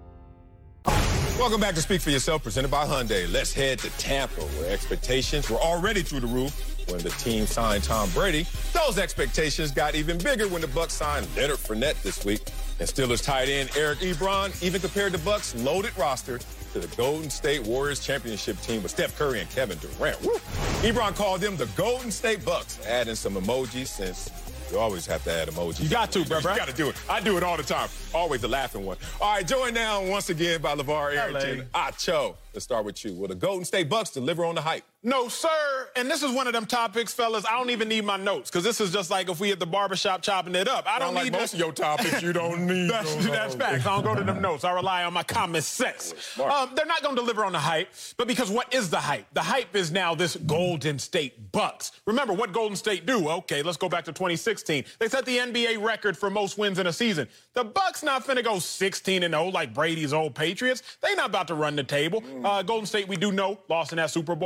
Welcome back to Speak for Yourself, presented by Hyundai. Let's head to Tampa, where expectations were already through the roof when the team signed Tom Brady. Those expectations got even bigger when the Bucs signed Leonard Fournette this week. And Steelers tight end Eric Ebron even compared the Bucs' loaded roster to the Golden State Warriors championship team with Steph Curry and Kevin Durant. Woo. Ebron called them the Golden State Bucs, adding some emojis since you always have to add emojis. You got to, bro. You got to do it. I do it all the time. Always the laughing one. All right, joined now once again by LeVar Arrington. Acho, let's start with you. Will the Golden State Bucs deliver on the hype? No, sir. And this is one of them topics, fellas. I don't even need my notes because this is just like if we at the barbershop chopping it up. I don't like need most of your topics. You don't need. that's those that's facts. I don't go to them notes. I rely on my common sense. Um, they're not going to deliver on the hype, but because what is the hype? The hype is now this Golden State Bucs. Remember what Golden State do? Okay, let's go back to twenty sixteen. They set the N B A record for most wins in a season. The Bucs not finna go sixteen and oh like Brady's old Patriots. They not about to run the table. Uh, Golden State, we do know, lost in that Super Bowl. Tom Brady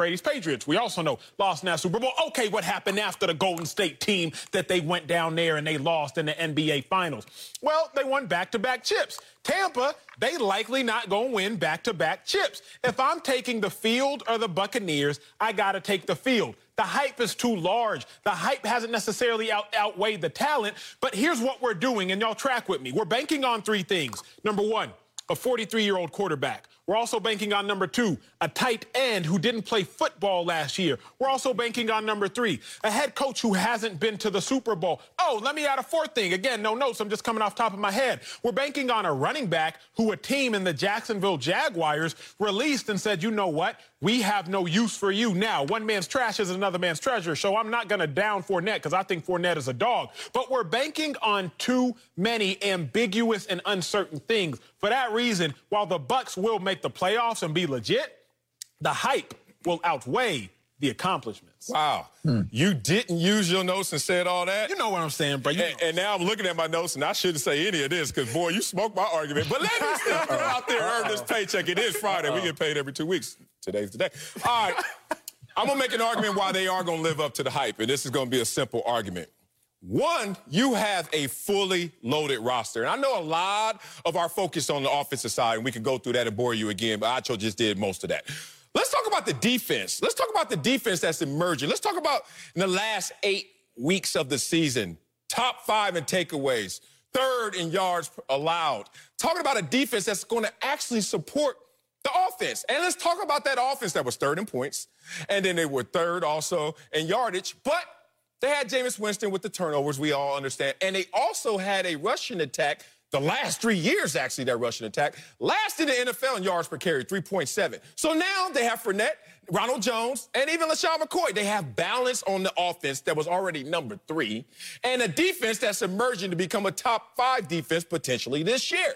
Brady's Patriots. We also know lost in that Super Bowl. Okay, what happened after the Golden State team that they went down there and they lost in the N B A Finals? Well, they won back-to-back chips. Tampa, they likely not going to win back-to-back chips. If I'm taking the field or the Buccaneers, I got to take the field. The hype is too large. The hype hasn't necessarily out outweighed the talent, but here's what we're doing, and y'all track with me. We're banking on three things. Number one, a forty-three-year-old quarterback. We're also banking on number two, a tight end who didn't play football last year. We're also banking on number three, a head coach who hasn't been to the Super Bowl. Oh, let me add a fourth thing. Again, no notes. I'm just coming off top of my head. We're banking on a running back who a team in the Jacksonville Jaguars released and said, you know what? We have no use for you now. One man's trash is another man's treasure, so I'm not going to down Fournette because I think Fournette is a dog. But we're banking on too many ambiguous and uncertain things. For that reason, while the Bucs will make the playoffs and be legit, the hype will outweigh the accomplishments. Wow. Hmm. You didn't use your notes and said all that? You know what I'm saying, bro. You and, and now I'm looking at my notes, and I shouldn't say any of this because, boy, you smoked my argument. But let me still get out there and earn this paycheck. It is Friday. We get paid every two weeks. Today's the day. All right. I'm going to make an argument why they are going to live up to the hype, and this is going to be a simple argument. One, you have a fully loaded roster. And I know a lot of our focus on the offensive side, and we can go through that and bore you again, but Acho just did most of that. Let's talk about the defense. Let's talk about the defense that's emerging. Let's talk about in the last eight weeks of the season, top five in takeaways, third in yards allowed. Talking about a defense that's going to actually support the offense. And let's talk about that offense that was third in points, and then they were third also in yardage, but they had Jameis Winston with the turnovers, we all understand. And they also had a rushing attack, the last three years, actually, that rushing attack, last in the N F L in yards per carry, three point seven. So now they have Fournette, Ronald Jones, and even LaShawn McCoy. They have balance on the offense that was already number three, and a defense that's emerging to become a top five defense potentially this year.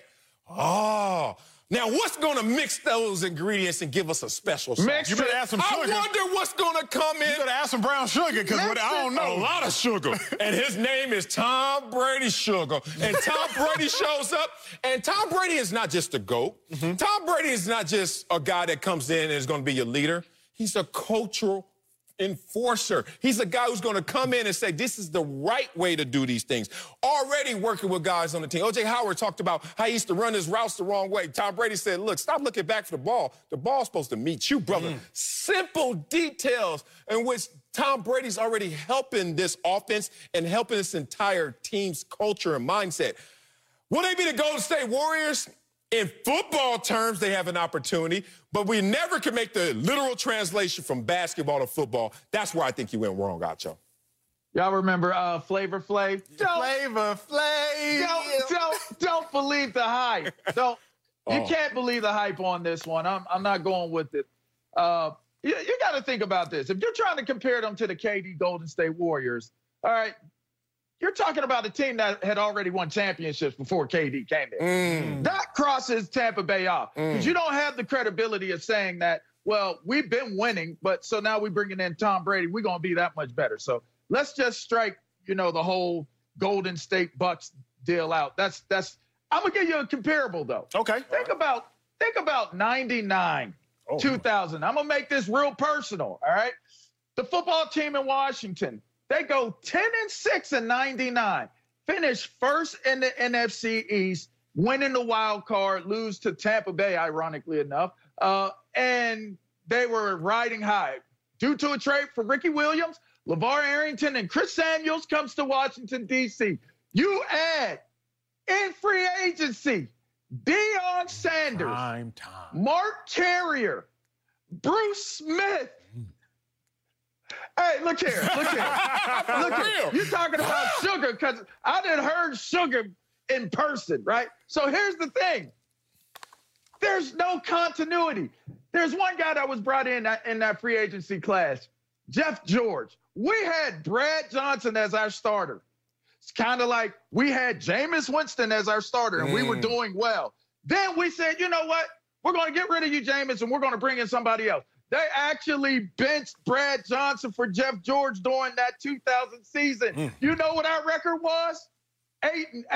Oh, now, what's going to mix those ingredients and give us a special sauce? Mix you better add some sugar. I wonder what's going to come in. You better add some brown sugar because I don't know. A lot of sugar. And his name is Tom Brady Sugar. And Tom Brady shows up. And Tom Brady is not just a GOAT. Mm-hmm. Tom Brady is not just a guy that comes in and is going to be your leader. He's a cultural enforcer. He's a guy who's going to come in and say, this is the right way to do these things. Already working with guys on the team. O J Howard talked about how he used to run his routes the wrong way. Tom Brady said, look, stop looking back for the ball. The ball's supposed to meet you, brother. Mm. Simple details in which Tom Brady's already helping this offense and helping this entire team's culture and mindset. Will they be the Golden State Warriors? In football terms, they have an opportunity, but we never can make the literal translation from basketball to football. That's where I think you went wrong, Acho. Y'all remember uh, Flavor Flav? Flavor Flav. Don't, don't, don't believe the hype. Don't. Oh. You can't believe the hype on this one. I'm, I'm not going with it. Uh, you you got to think about this. If you're trying to compare them to the K D Golden State Warriors, all right, you're talking about a team that had already won championships before K D came in. Mm. That crosses Tampa Bay off because mm. you don't have the credibility of saying that, well, we've been winning, but so now we're bringing in Tom Brady. We're going to be that much better. So let's just strike, you know, the whole Golden State Bucks deal out. That's that's. I'm gonna give you a comparable though. Okay. Think about think about ninety-nine, oh, two thousand. I'm gonna make this real personal. All right. The football team in Washington. They go ten and six in ninety-nine, finish first in the N F C East, winning the wild card, lose to Tampa Bay, ironically enough. Uh, and they were riding high. Due to a trade for Ricky Williams, LeVar Arrington, and Chris Samuels comes to Washington, D C. You add in free agency, Deion Sanders, Time, time. Mark Carrier, Bruce Smith. Hey, look here, look here, look here. You're talking about sugar because I didn't heard sugar in person, right? So here's the thing. There's no continuity. There's one guy that was brought in that, in that free agency class, Jeff George. We had Brad Johnson as our starter. It's kind of like we had Jameis Winston as our starter, and mm. we were doing well. Then we said, you know what? We're going to get rid of you, Jameis, and we're going to bring in somebody else. They actually benched Brad Johnson for Jeff George during that two thousand season. Mm. You know what our record was? Eight and eight.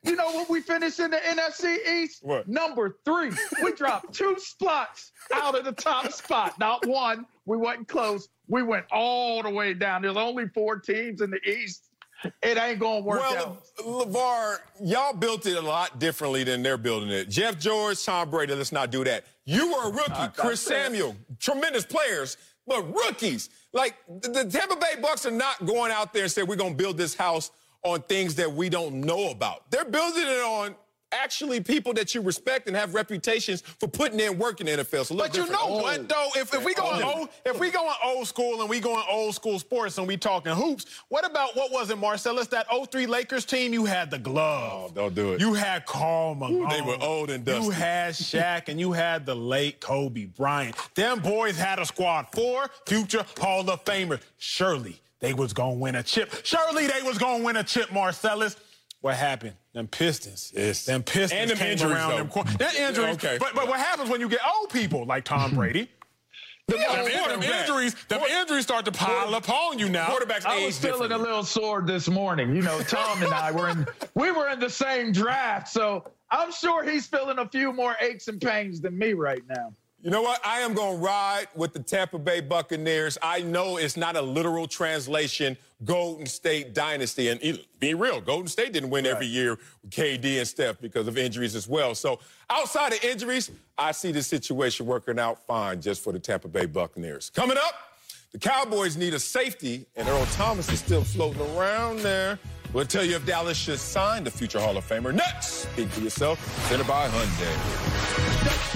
You know what we finished in the N F C East? What? Number three. We dropped two spots out of the top spot. Not one. We wasn't close. We went all the way down. There's only four teams in the East. It ain't going to work well, out. Well, LeVar, y'all built it a lot differently than they're building it. Jeff George, Tom Brady, let's not do that. You were a rookie. Uh, Chris Samuel, tremendous players, but rookies. Like, the, the Tampa Bay Bucks are not going out there and saying we're going to build this house on things that we don't know about. They're building it on actually people that you respect and have reputations for putting in work in the N F L. So but you know what, though? If, if we go oh. old, if we going old school and we going old school sports and we talking hoops, what about, what was it, Marcellus, that oh three Lakers team? You had the glove. Oh, don't do it. You had Karl Malone. They were old and dusty. You had Shaq and you had the late Kobe Bryant. Them boys had a squad. Four future Hall of Famers. Surely they was going to win a chip. Surely they was going to win a chip, Marcellus. What happened? Them Pistons. Yes. Them Pistons and them came injuries, around though. them. That injuries. Okay. But, but what happens when you get old people like Tom Brady? Them, them, them injuries, them injuries start to pile upon you now. Quarterbacks I age was feeling a little sore this morning. You know, Tom and I were in, we were in the same draft, so I'm sure he's feeling a few more aches and pains than me right now. You know what? I am going to ride with the Tampa Bay Buccaneers. I know it's not a literal translation, Golden State dynasty. And be real, Golden State didn't win right. every year with K D and Steph because of injuries as well. So outside of injuries, I see the situation working out fine just for the Tampa Bay Buccaneers. Coming up, the Cowboys need a safety, and Earl Thomas is still floating around there. We'll tell you if Dallas should sign the future Hall of Famer. Next, speak for yourself, presented by Hyundai.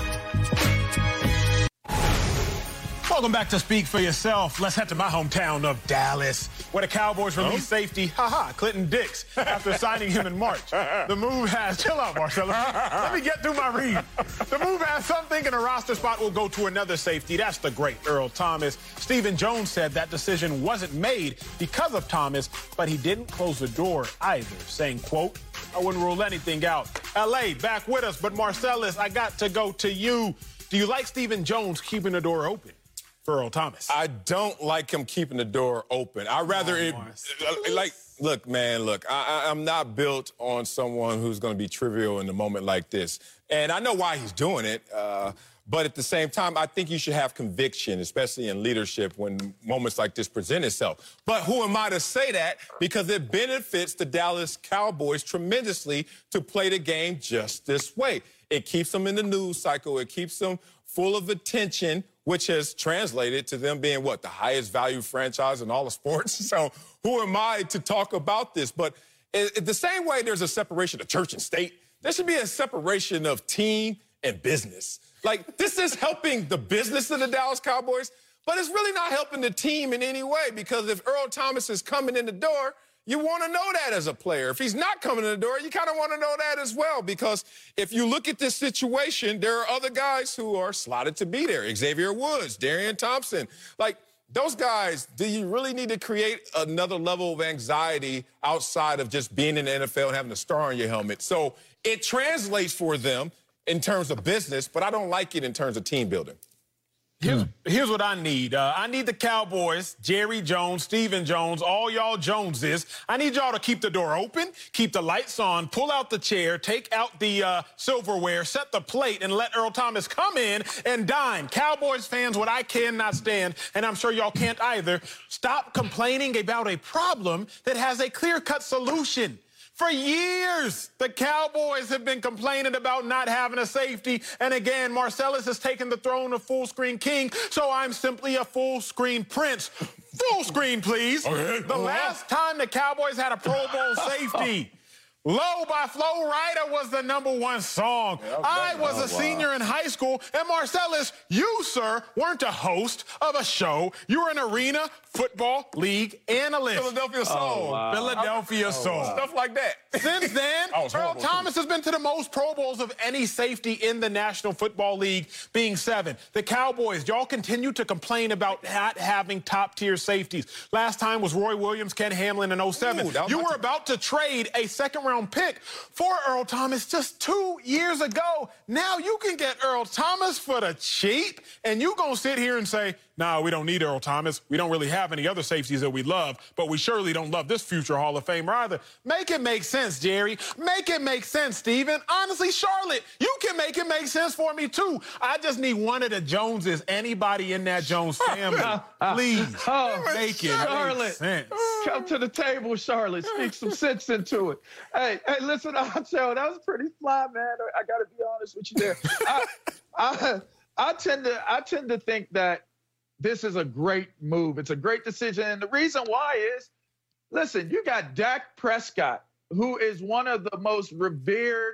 Welcome back to Speak for Yourself. Let's head to my hometown of Dallas, where the Cowboys released oh. safety, haha, Clinton Dix, after signing him in March. The move has, chill out, Marcellus. Let me get through my read. The move has some thinking a roster spot will go to another safety. That's the great Earl Thomas. Stephen Jones said that decision wasn't made because of Thomas, but he didn't close the door either, saying, quote, I wouldn't rule anything out. L A, back with us, but Marcellus, I got to go to you. Do you like Stephen Jones keeping the door open for Earl Thomas? I don't like him keeping the door open. I'd rather oh, it, like, look, man, look, I, I'm not built on someone who's going to be trivial in a moment like this. And I know why he's doing it, uh, but at the same time, I think you should have conviction, especially in leadership when moments like this present itself. But who am I to say that? Because it benefits the Dallas Cowboys tremendously to play the game just this way. It keeps them in the news cycle. It keeps them full of attention, which has translated to them being, what, the highest value franchise in all of sports? So who am I to talk about this? But in the same way there's a separation of church and state, there should be a separation of team and business. Like, this is helping the business of the Dallas Cowboys, but it's really not helping the team in any way, because if Earl Thomas is coming in the door, you want to know that as a player. If he's not coming in the door, you kind of want to know that as well, because if you look at this situation, there are other guys who are slotted to be there. Xavier Woods, Darian Thompson. Like, those guys, do you really need to create another level of anxiety outside of just being in the N F L and having a star on your helmet? So it translates for them in terms of business, but I don't like it in terms of team building. Here's, here's what I need. Uh, I need the Cowboys, Jerry Jones, Stephen Jones, all y'all Joneses. I need y'all to keep the door open, keep the lights on, pull out the chair, take out the uh, silverware, set the plate, and let Earl Thomas come in and dine. Cowboys fans, what I cannot stand, and I'm sure y'all can't either, stop complaining about a problem that has a clear-cut solution. For years, the Cowboys have been complaining about not having a safety. And again, Marcellus has taken the throne of full-screen king, so I'm simply a full-screen prince. Full screen, please. Okay. The last time the Cowboys had a Pro Bowl safety, Low by Flo Rida was the number one song. Yeah, okay. I was oh, a senior wow. in high school, and Marcellus, you, sir, weren't a host of a show. You were an Arena Football League analyst. Philadelphia Soul. Oh, wow. Philadelphia oh, Soul. Wow. Stuff like that. Since then, Earl Thomas has been to the most Pro Bowls of any safety in the National Football League, being seven. The Cowboys, y'all continue to complain about not having top-tier safeties. Last time was Roy Williams, Ken Hamlin in oh seven. Ooh, you were about to trade a second round pick for Earl Thomas just two years ago. Now you can get Earl Thomas for the cheap, and you gonna sit here and say, nah, we don't need Earl Thomas. We don't really have any other safeties that we love, but we surely don't love this future Hall of Famer either. Make it make sense, Jerry. Make it make sense, Steven. Honestly, Charlotte, you can make it make sense for me, too. I just need one of the Joneses, anybody in that Jones family. Please, oh, make it Charlotte, make sense. Come to the table, Charlotte. Speak some sense into it. Hey, hey, listen, Acho, that was pretty fly, man. I got to be honest with you there. I, I, I tend to, I tend to think that this is a great move. It's a great decision. And the reason why is, listen, you got Dak Prescott, who is one of the most revered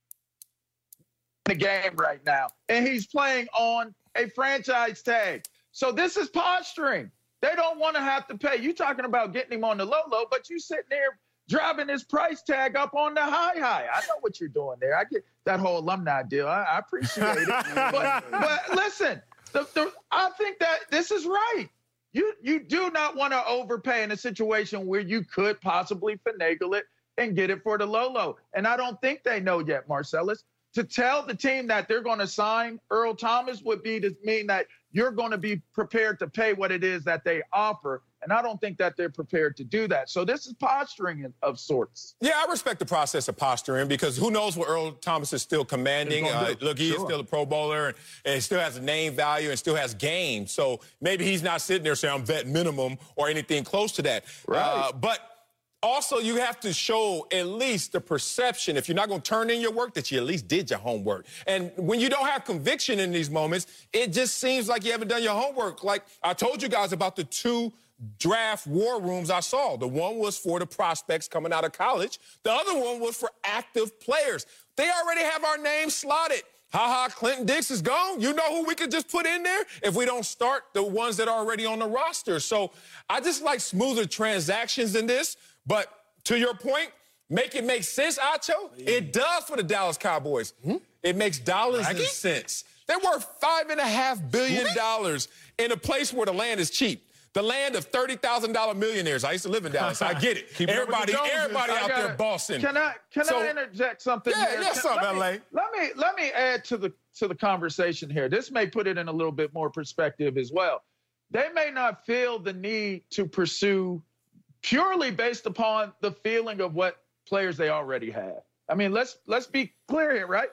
in the game right now. And he's playing on a franchise tag. So this is posturing. They don't want to have to pay. You talking about getting him on the low-low, but you sitting there driving his price tag up on the high-high. I know what you're doing there. I get that whole alumni deal. I, I appreciate it. but, but listen, The, the, I think that this is right. You you do not want to overpay in a situation where you could possibly finagle it and get it for the low-low. And I don't think they know yet, Marcellus. To tell the team that they're going to sign Earl Thomas would be to mean that you're going to be prepared to pay what it is that they offer. And I don't think that they're prepared to do that. So this is posturing of sorts. Yeah, I respect the process of posturing because who knows what Earl Thomas is still commanding. Uh, look, he sure. is still a Pro Bowler and, and still has a name value and still has game. So maybe he's not sitting there saying I'm vet minimum or anything close to that. Right. Uh, but also, you have to show at least the perception, if you're not going to turn in your work, that you at least did your homework. And when you don't have conviction in these moments, it just seems like you haven't done your homework. Like I told you guys about the two draft war rooms I saw. The one was for the prospects coming out of college. The other one was for active players. They already have our names slotted. Ha-ha, Clinton Dix is gone. You know who we could just put in there if we don't start the ones that are already on the roster. So I just like smoother transactions than this. But to your point, make it make sense, Acho. Yeah. It does for the Dallas Cowboys. Mm-hmm. It makes dollars and cents. They're worth five and a half billion dollars in a place where the land is cheap. The land of thirty thousand dollar millionaires. I used to live in Dallas. I get it. everybody everybody out gotta, there bossing. Can I can so, I interject something yeah, here? Yeah, yes, L A. Let me, let me let me add to the to the conversation here. This may put it in a little bit more perspective as well. They may not feel the need to pursue purely based upon the feeling of what players they already have. I mean, let's let's be clear here, right?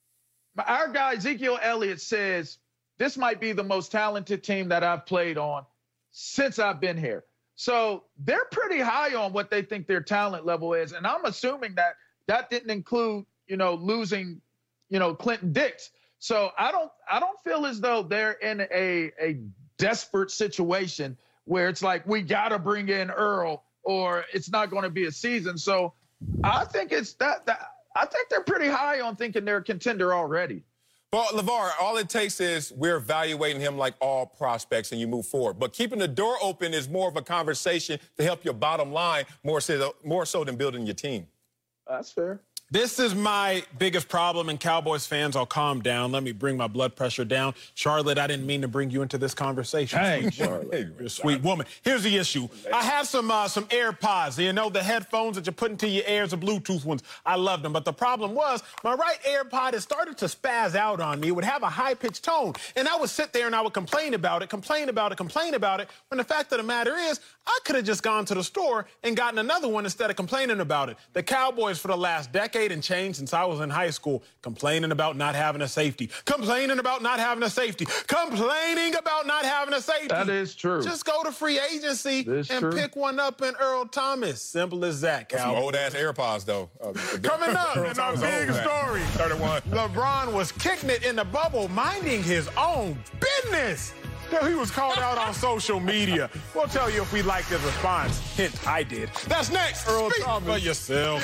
Our guy Ezekiel Elliott says this might be the most talented team that I've played on since I've been here. So they're pretty high on what they think their talent level is. And I'm assuming that that didn't include, you know, losing, you know, Clinton Dix. So I don't I don't feel as though they're in a, a desperate situation where it's like, we got to bring in Earl or it's not going to be a season. So I think it's that, that I think they're pretty high on thinking they're a contender already. Well, LeVar, all it takes is we're evaluating him like all prospects and you move forward. But keeping the door open is more of a conversation to help your bottom line more so, more so than building your team. That's fair. This is my biggest problem, and Cowboys fans, I'll calm down. Let me bring my blood pressure down. Charlotte, I didn't mean to bring you into this conversation. Hey, Charlotte. Hey, you're a sweet woman. Here's the issue. I have some uh, some AirPods. You know, the headphones that you put into your ears, the Bluetooth ones. I love them. But the problem was my right AirPod had started to spaz out on me. It would have a high-pitched tone. And I would sit there and I would complain about it, complain about it, complain about it, when the fact of the matter is I could have just gone to the store and gotten another one instead of complaining about it. The Cowboys for the last decade and change since I was in high school, complaining about not having a safety, complaining about not having a safety, complaining about not having a safety. That is true. Just go to free agency and true. pick one up in Earl Thomas. Simple as that, Cal. Some old-ass AirPods, though. Uh, Coming up in our big story, thirty-one. LeBron was kicking it in the bubble, minding his own business. He was called out on social media. We'll tell you if we liked his response. Hint, I did. That's next. Earl Speak Thomas. for yourself.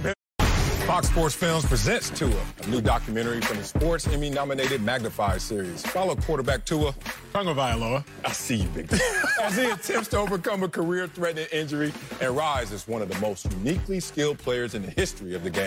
Fox Sports Films presents Tua, a new documentary from the Sports Emmy-nominated Magnified series. Follow quarterback Tua. Tagovailoa. I see you, big guy. As he attempts to overcome a career-threatening injury and rise as one of the most uniquely skilled players in the history of the game.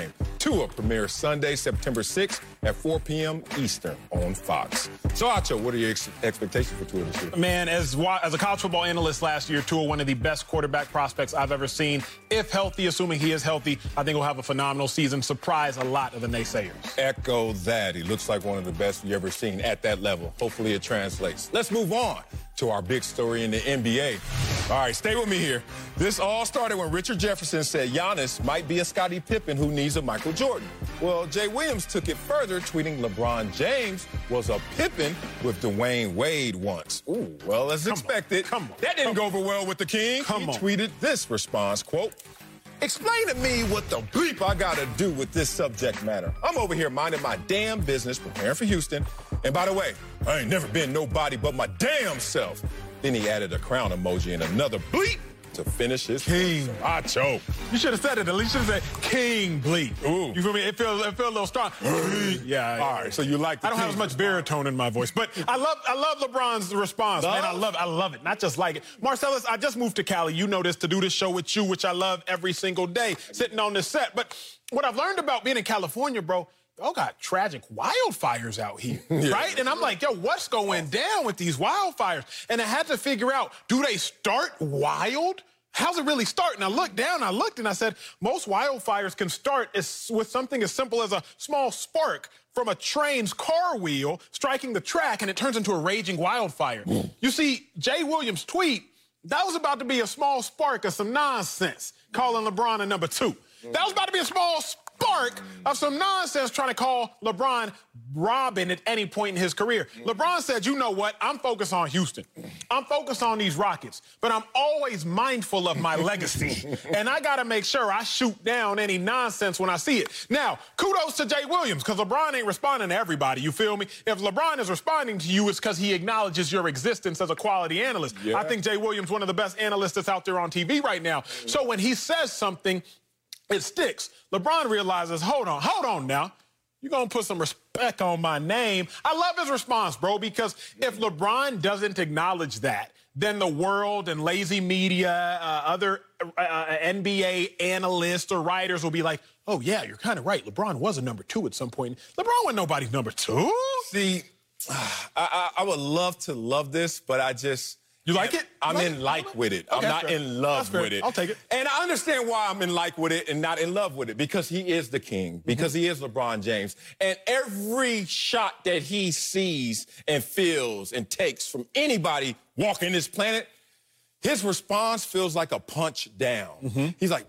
Tua premieres Sunday, September sixth at four p.m. Eastern on Fox. So, Acho, what are your ex- expectations for Tua this year? Man, as, as a college football analyst last year, Tua, one of the best quarterback prospects I've ever seen. If healthy, assuming he is healthy, I think we'll have a phenomenal season. Surprise a lot of the naysayers. Echo that. He looks like one of the best you've ever seen at that level. Hopefully it translates. Let's move on to our big story in the N B A. All right, stay with me here. This all started when Richard Jefferson said Giannis might be a Scottie Pippen who needs a Michael Jordan. Well, Jay Williams took it further, tweeting LeBron James was a Pippen with Dwayne Wade once. Ooh, well, as Come expected, on. Come on. that didn't Come go over well with the King. Come he on. tweeted this response, quote, "Explain to me what the bleep I gotta do with this subject matter. I'm over here minding my damn business, preparing for Houston. And by the way, I ain't never been nobody but my damn self." Then he added a crown emoji and another bleep to finish his King. Acho. You should have said it. At least you should have said King Bleep. Ooh. You feel me? It feels, it feels a little strong. yeah. All right, so you like the I don't have as King. much baritone in my voice, but I love I love LeBron's response, Love? man. I love I love it. Not just like it. Marcellus, I just moved to Cali. You know this, to do this show with you, which I love every single day, sitting on this set. But what I've learned about being in California, bro, y'all got tragic wildfires out here, Yeah. right? And I'm like, yo, what's going down with these wildfires? And I had to figure out, do they start wild? How's it really start? And I looked down, I looked, and I said, most wildfires can start as, with something as simple as a small spark from a train's car wheel striking the track, and it turns into a raging wildfire. You see, Jay Williams' tweet, that was about to be a small spark of some nonsense, calling LeBron a number two. That was about to be a small spark of some nonsense trying to call LeBron Robin at any point in his career. LeBron said, you know what? I'm focused on Houston. I'm focused on these Rockets, but I'm always mindful of my legacy. And I got to make sure I shoot down any nonsense when I see it. Now, kudos to Jay Williams, because LeBron ain't responding to everybody, you feel me? If LeBron is responding to you, it's because he acknowledges your existence as a quality analyst. Yeah. I think Jay Williams, one of the best analysts that's out there on T V right now. So when he says something, it sticks. LeBron realizes, hold on, hold on now. You're going to put some respect on my name. I love his response, bro, because if LeBron doesn't acknowledge that, then the world and lazy media, uh, other uh, N B A analysts or writers will be like, oh, yeah, you're kind of right. LeBron was a number two at some point. LeBron wasn't nobody's number two. See, I, I, I would love to love this, but I just... You like it? I'm like in it? like with it. Okay, I'm not that's fair. in love That's fair. with it. I'll take it. And I understand why I'm in like with it and not in love with it, because he is the king, because mm-hmm. he is LeBron James. And every shot that he sees and feels and takes from anybody walking this planet, his response feels like a punch down. Mm-hmm. He's like,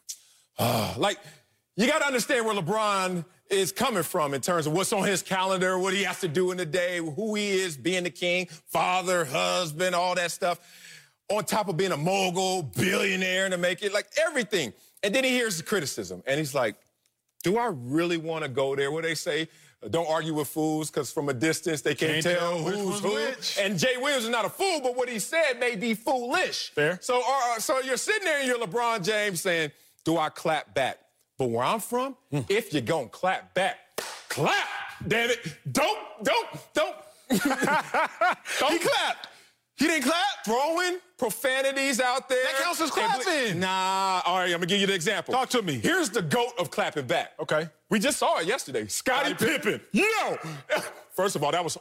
ah, like, you got to understand where LeBron is coming from in terms of what's on his calendar, what he has to do in the day, who he is, being the king, father, husband, all that stuff. On top of being a mogul, billionaire to make it, like everything. And then he hears the criticism, and he's like, do I really want to go there? What they say, don't argue with fools, because from a distance they can't, can't tell, tell who's who. Which. And Jay Williams is not a fool, but what he said may be foolish. Fair. So, uh, so you're sitting there and you're LeBron James saying, do I clap back? But where I'm from, mm. if you're going to clap back, clap, damn it. Don't, don't, don't. don't. He clapped. He didn't clap? Throwing profanities out there. That counts as clapping. Nah, all right, I'm going to give you the example. Talk to me. Here's the GOAT of clapping back. Okay. We just saw it yesterday. Scottie Pippen. Yo! First of all, that was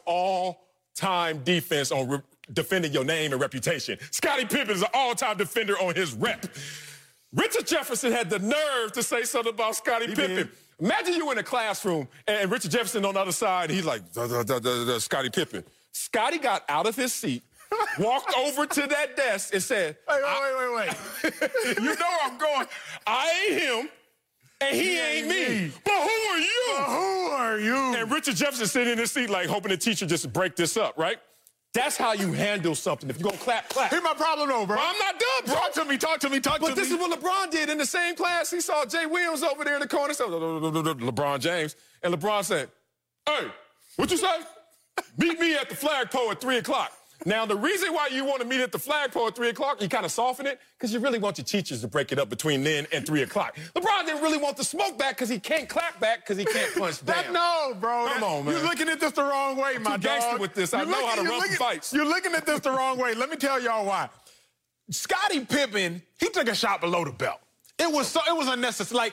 all-time defense on re- defending your name and reputation. Scottie Pippen is an all-time defender on his rep. Richard Jefferson had the nerve to say something about Scottie Pippen. Did. Imagine you in a classroom and Richard Jefferson on the other side, and he's like, duh, duh, duh, duh, duh, Scottie Pippen. Scottie got out of his seat, walked over to that desk and said, wait, wait, wait, wait, wait. You know where I'm going. I ain't him, and he, he ain't, ain't me. me. But who are you? But who are you? And Richard Jefferson sitting in his seat like hoping the teacher just break this up, right? That's how you handle something. If you're going to clap, clap. Here's my problem, though, bro. I'm not done, bro. Talk to me, talk to me, talk but to me. But this is what LeBron did in the same class. He saw Jay Williams over there in the corner. So LeBron James. And LeBron said, hey, what you say? Meet me at the flagpole at three o'clock. Now, the reason why you want to meet at the flagpole at three o'clock, you kind of soften it, because you really want your teachers to break it up between then and three o'clock. LeBron didn't really want the smoke back because he can't clap back because he can't punch down. That, no, bro. Come that, on, man. You're looking at this the wrong way, I'm my too gangster dog. with this. I you're know looking, how to run looking, fights. You're looking at this the wrong way. Let me tell y'all why. Scottie Pippen, he took a shot below the belt. It was so, it was unnecessary. Like,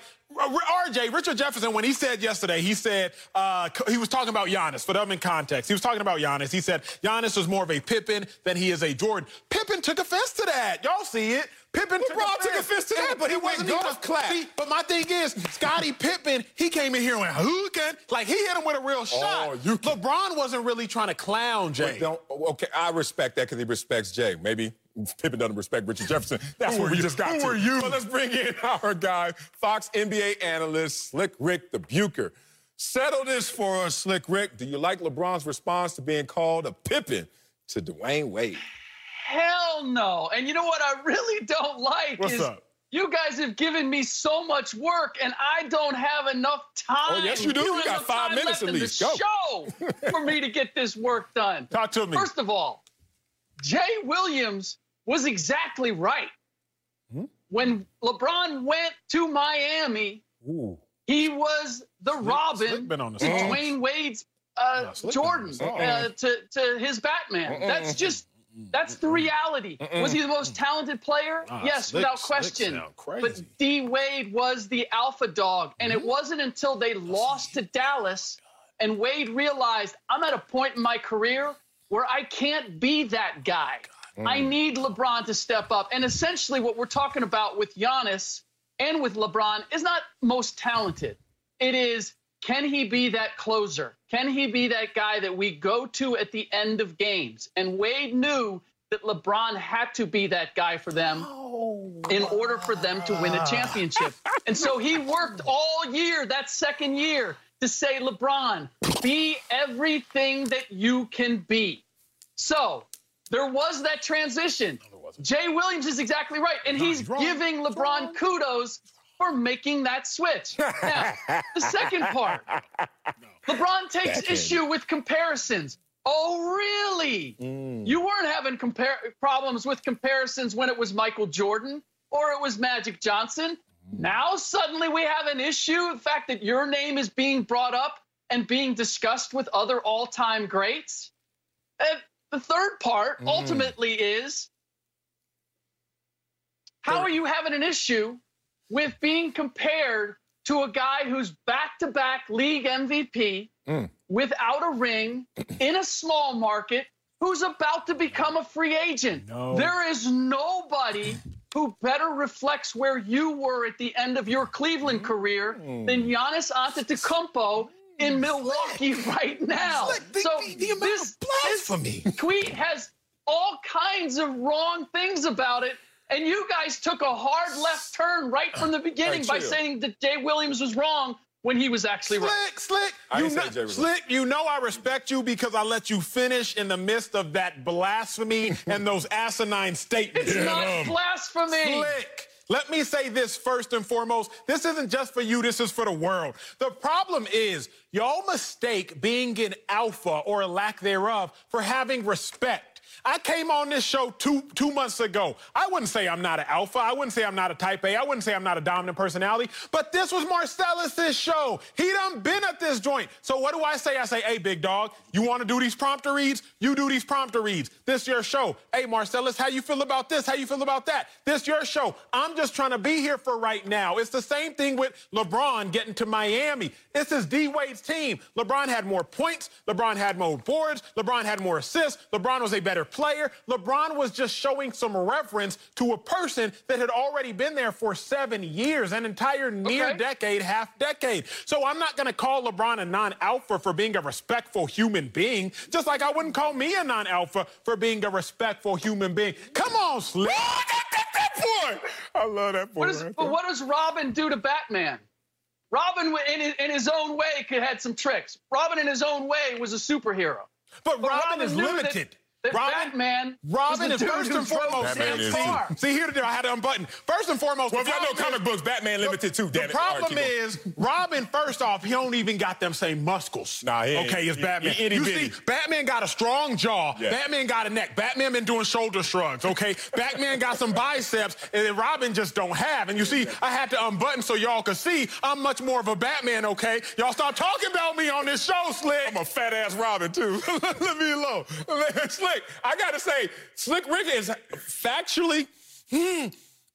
R J, Richard Jefferson, when he said yesterday, he said, uh, he was talking about Giannis, for them in context. He was talking about Giannis. He said, Giannis is more of a Pippen than he is a Jordan. Pippen took offense to that. Y'all see it. Pippen took LeBron offense. took offense to that, but he wasn't even clap. See, but my thing is, Scottie Pippen, he came in here and went, who can? Like, he hit him with a real shot. Oh, you can. LeBron wasn't really trying to clown Jay. Don't, okay, I respect that because he respects Jay. Maybe Pippen doesn't respect Richard Jefferson. That's what we you? just got Who to. are you? But let's bring in our guy, Fox N B A analyst, Slick Rick the Bucher. Settle this for us, Slick Rick. Do you like LeBron's response to being called a Pippen to Dwayne Wade? Hell no. And you know what I really don't like What's is up? you guys have given me so much work, and I don't have enough time. Oh, yes, you do. You got five minutes at least. Go. Show for me to get this work done. Talk to me. First of all, Jay Williams was exactly right. Hmm? When LeBron went to Miami, Ooh. he was the Slick, Robin Slick been on the to song. Dwayne Wade's uh, No, Jordan, uh, to, to his Batman. That's just, that's the reality. Was he the most talented player? Nah, yes, Slick, without Slick question. sound crazy. But D. Wade was the alpha dog, and it wasn't until they lost to Dallas and Wade realized, I'm at a point in my career where I can't be that guy. Mm. I need LeBron to step up. And essentially what we're talking about with Giannis and with LeBron is not most talented. It is, can he be that closer? Can he be that guy that we go to at the end of games? And Wade knew that LeBron had to be that guy for them oh. in order for them to win a championship. And so he worked all year, that second year, to say, LeBron, be everything that you can be. So there was that transition. No, Jay Williams is exactly right, and no, he's, he's giving LeBron kudos for making that switch. Now, the second part, no. LeBron takes Back issue in. with comparisons. Oh, really? Mm. You weren't having compar problems with comparisons when it was Michael Jordan or it was Magic Johnson. Mm. Now suddenly we have an issue, the fact that your name is being brought up and being discussed with other all-time greats. And the third part, mm. ultimately, is how are you having an issue with being compared to a guy who's back-to-back league M V P mm. without a ring in a small market who's about to become a free agent? No. There is nobody who better reflects where you were at the end of your Cleveland career mm. than Giannis Antetokounmpo in Milwaukee right now. Like the, so the, the amount this, of blasphemy. this tweet has all kinds of wrong things about it, and you guys took a hard left turn right from the beginning by saying that Jay Williams was wrong when he was actually Slick, right. Slick, I you know, know, Slick, you know I respect you because I let you finish in the midst of that blasphemy and those asinine statements. It's not blasphemy. Slick. Let me say this first and foremost. This isn't just for you. This is for the world. The problem is y'all mistake being an alpha or a lack thereof for having respect. I came on this show two two months ago. I wouldn't say I'm not an alpha. I wouldn't say I'm not a type A. I wouldn't say I'm not a dominant personality. But this was Marcellus's show. He done been at this joint. So what do I say? I say, hey, big dog, you want to do these prompter reads? You do these prompter reads. This your show. Hey, Marcellus, how you feel about this? How you feel about that? This your show. I'm just trying to be here for right now. It's the same thing with LeBron getting to Miami. This is D. Wade's team. LeBron had more points. LeBron had more boards. LeBron had more assists. LeBron was a better player. LeBron was just showing some reference to a person that had already been there for seven years, an entire near okay. decade, half decade. So I'm not going to call LeBron a non-alpha for being a respectful human being, just like I wouldn't call me a non-alpha for being a respectful human being. Come on, Slick. Oh, that, that, that boy. I love that boy. What, is, right but what does Robin do to Batman? Robin, in his, in his own way, could had some tricks. Robin, in his own way, was a superhero. But, but Robin, Robin is limited. That, that Robin, Batman, Robin is first and foremost. Batman is see, here today, I had to unbutton. First and foremost, well, if y'all know comic books, Batman limited too. The damn problem it. Right, is, Robin, first off, he don't even got them same muscles. Nah, he ain't. Okay, it's Batman. He, he, you bitty. see, Batman got a strong jaw. Yeah. Batman got a neck. Batman been doing shoulder shrugs. Okay, Batman got some biceps, and Robin just don't have. And you see, I had to unbutton so y'all could see I'm much more of a Batman. Okay, y'all stop talking about me on this show, Slick. I'm a fat ass Robin too. Let me alone. Slick, I gotta say, Slick Rick is factually, hmm,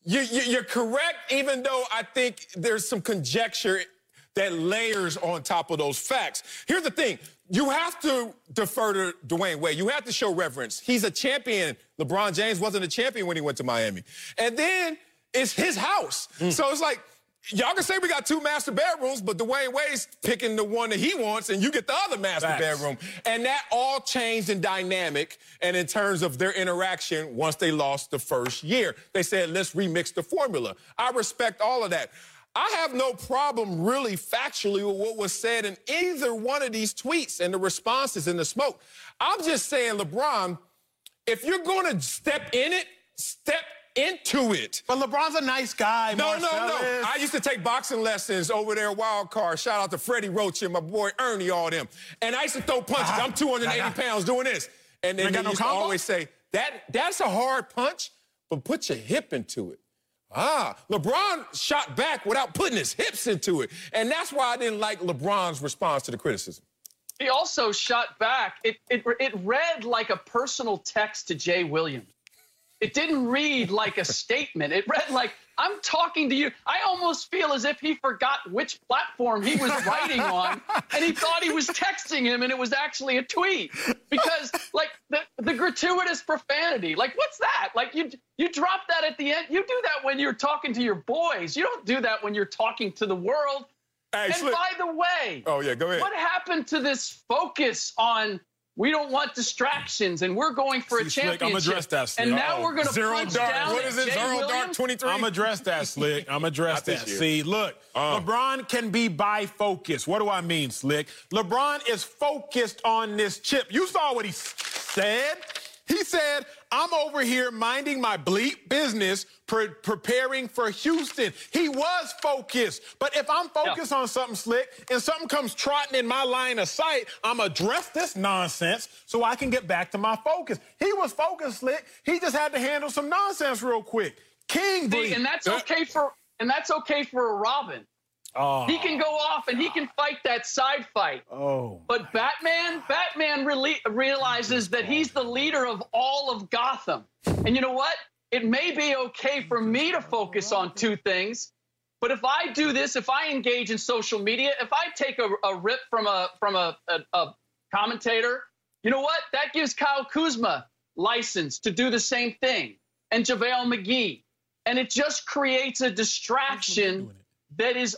You, you, you're correct, even though I think there's some conjecture that layers on top of those facts. Here's the thing. You have to defer to Dwayne Wade. You have to show reverence. He's a champion. LeBron James wasn't a champion when he went to Miami. And then it's his house. Mm. So it's like, y'all can say we got two master bedrooms, but Dwayne Wade's picking the one that he wants, and you get the other master Facts. bedroom. And that all changed in dynamic and in terms of their interaction once they lost the first year. They said, let's remix the formula. I respect all of that. I have no problem really factually with what was said in either one of these tweets and the responses and the smoke. I'm just saying, LeBron, if you're going to step in it, step into it. But LeBron's a nice guy, No, Marcellus. no, no. I used to take boxing lessons over there at Wild Card. Shout out to Freddie Roach and my boy Ernie, all them. And I used to throw punches. Uh-huh. I'm two hundred eighty pounds doing this. And then they no used to always say, that, that's a hard punch, but put your hip into it. Ah, LeBron shot back without putting his hips into it. And that's why I didn't like LeBron's response to the criticism. He also shot back. It, it, it read like a personal text to Jay Williams. It didn't read like a statement. It read like, I'm talking to you. I almost feel as if he forgot which platform he was writing on, and he thought he was texting him, and it was actually a tweet. Because, like, the, the gratuitous profanity, like, what's that? Like, you you drop that at the end. You do that when you're talking to your boys. You don't do that when you're talking to the world. Hey, and Slick. by the way, oh, yeah, go ahead. What happened to this focus on we don't want distractions, and we're going for See, a championship. Slick, I'm address that, Slick. And now Uh-oh. we're going to Zero punch dark. down What at is it? Jay Zero Williams? dark twenty-three? I'm address that, Slick. I'm address that. See, look, uh. LeBron can be bifocused. What do I mean, Slick? LeBron is focused on this chip. You saw what he said? He said, I'm over here minding my bleep business, pre preparing for Houston. He was focused. But if I'm focused yeah. on something, Slick, and something comes trotting in my line of sight, I'm going to address this nonsense so I can get back to my focus. He was focused, Slick. He just had to handle some nonsense real quick. King See, and that's okay for and that's okay for a Robin. Oh. He can go off and he can fight that side fight. Oh. But Batman, Batman really realizes that he's the leader of all of Gotham. And you know what? It may be okay for me to focus on two things, but if I do this, if I engage in social media, if I take a, a rip from a from a, a, a commentator, you know what? That gives Kyle Kuzma license to do the same thing, and JaVale McGee. And it just creates a distraction that is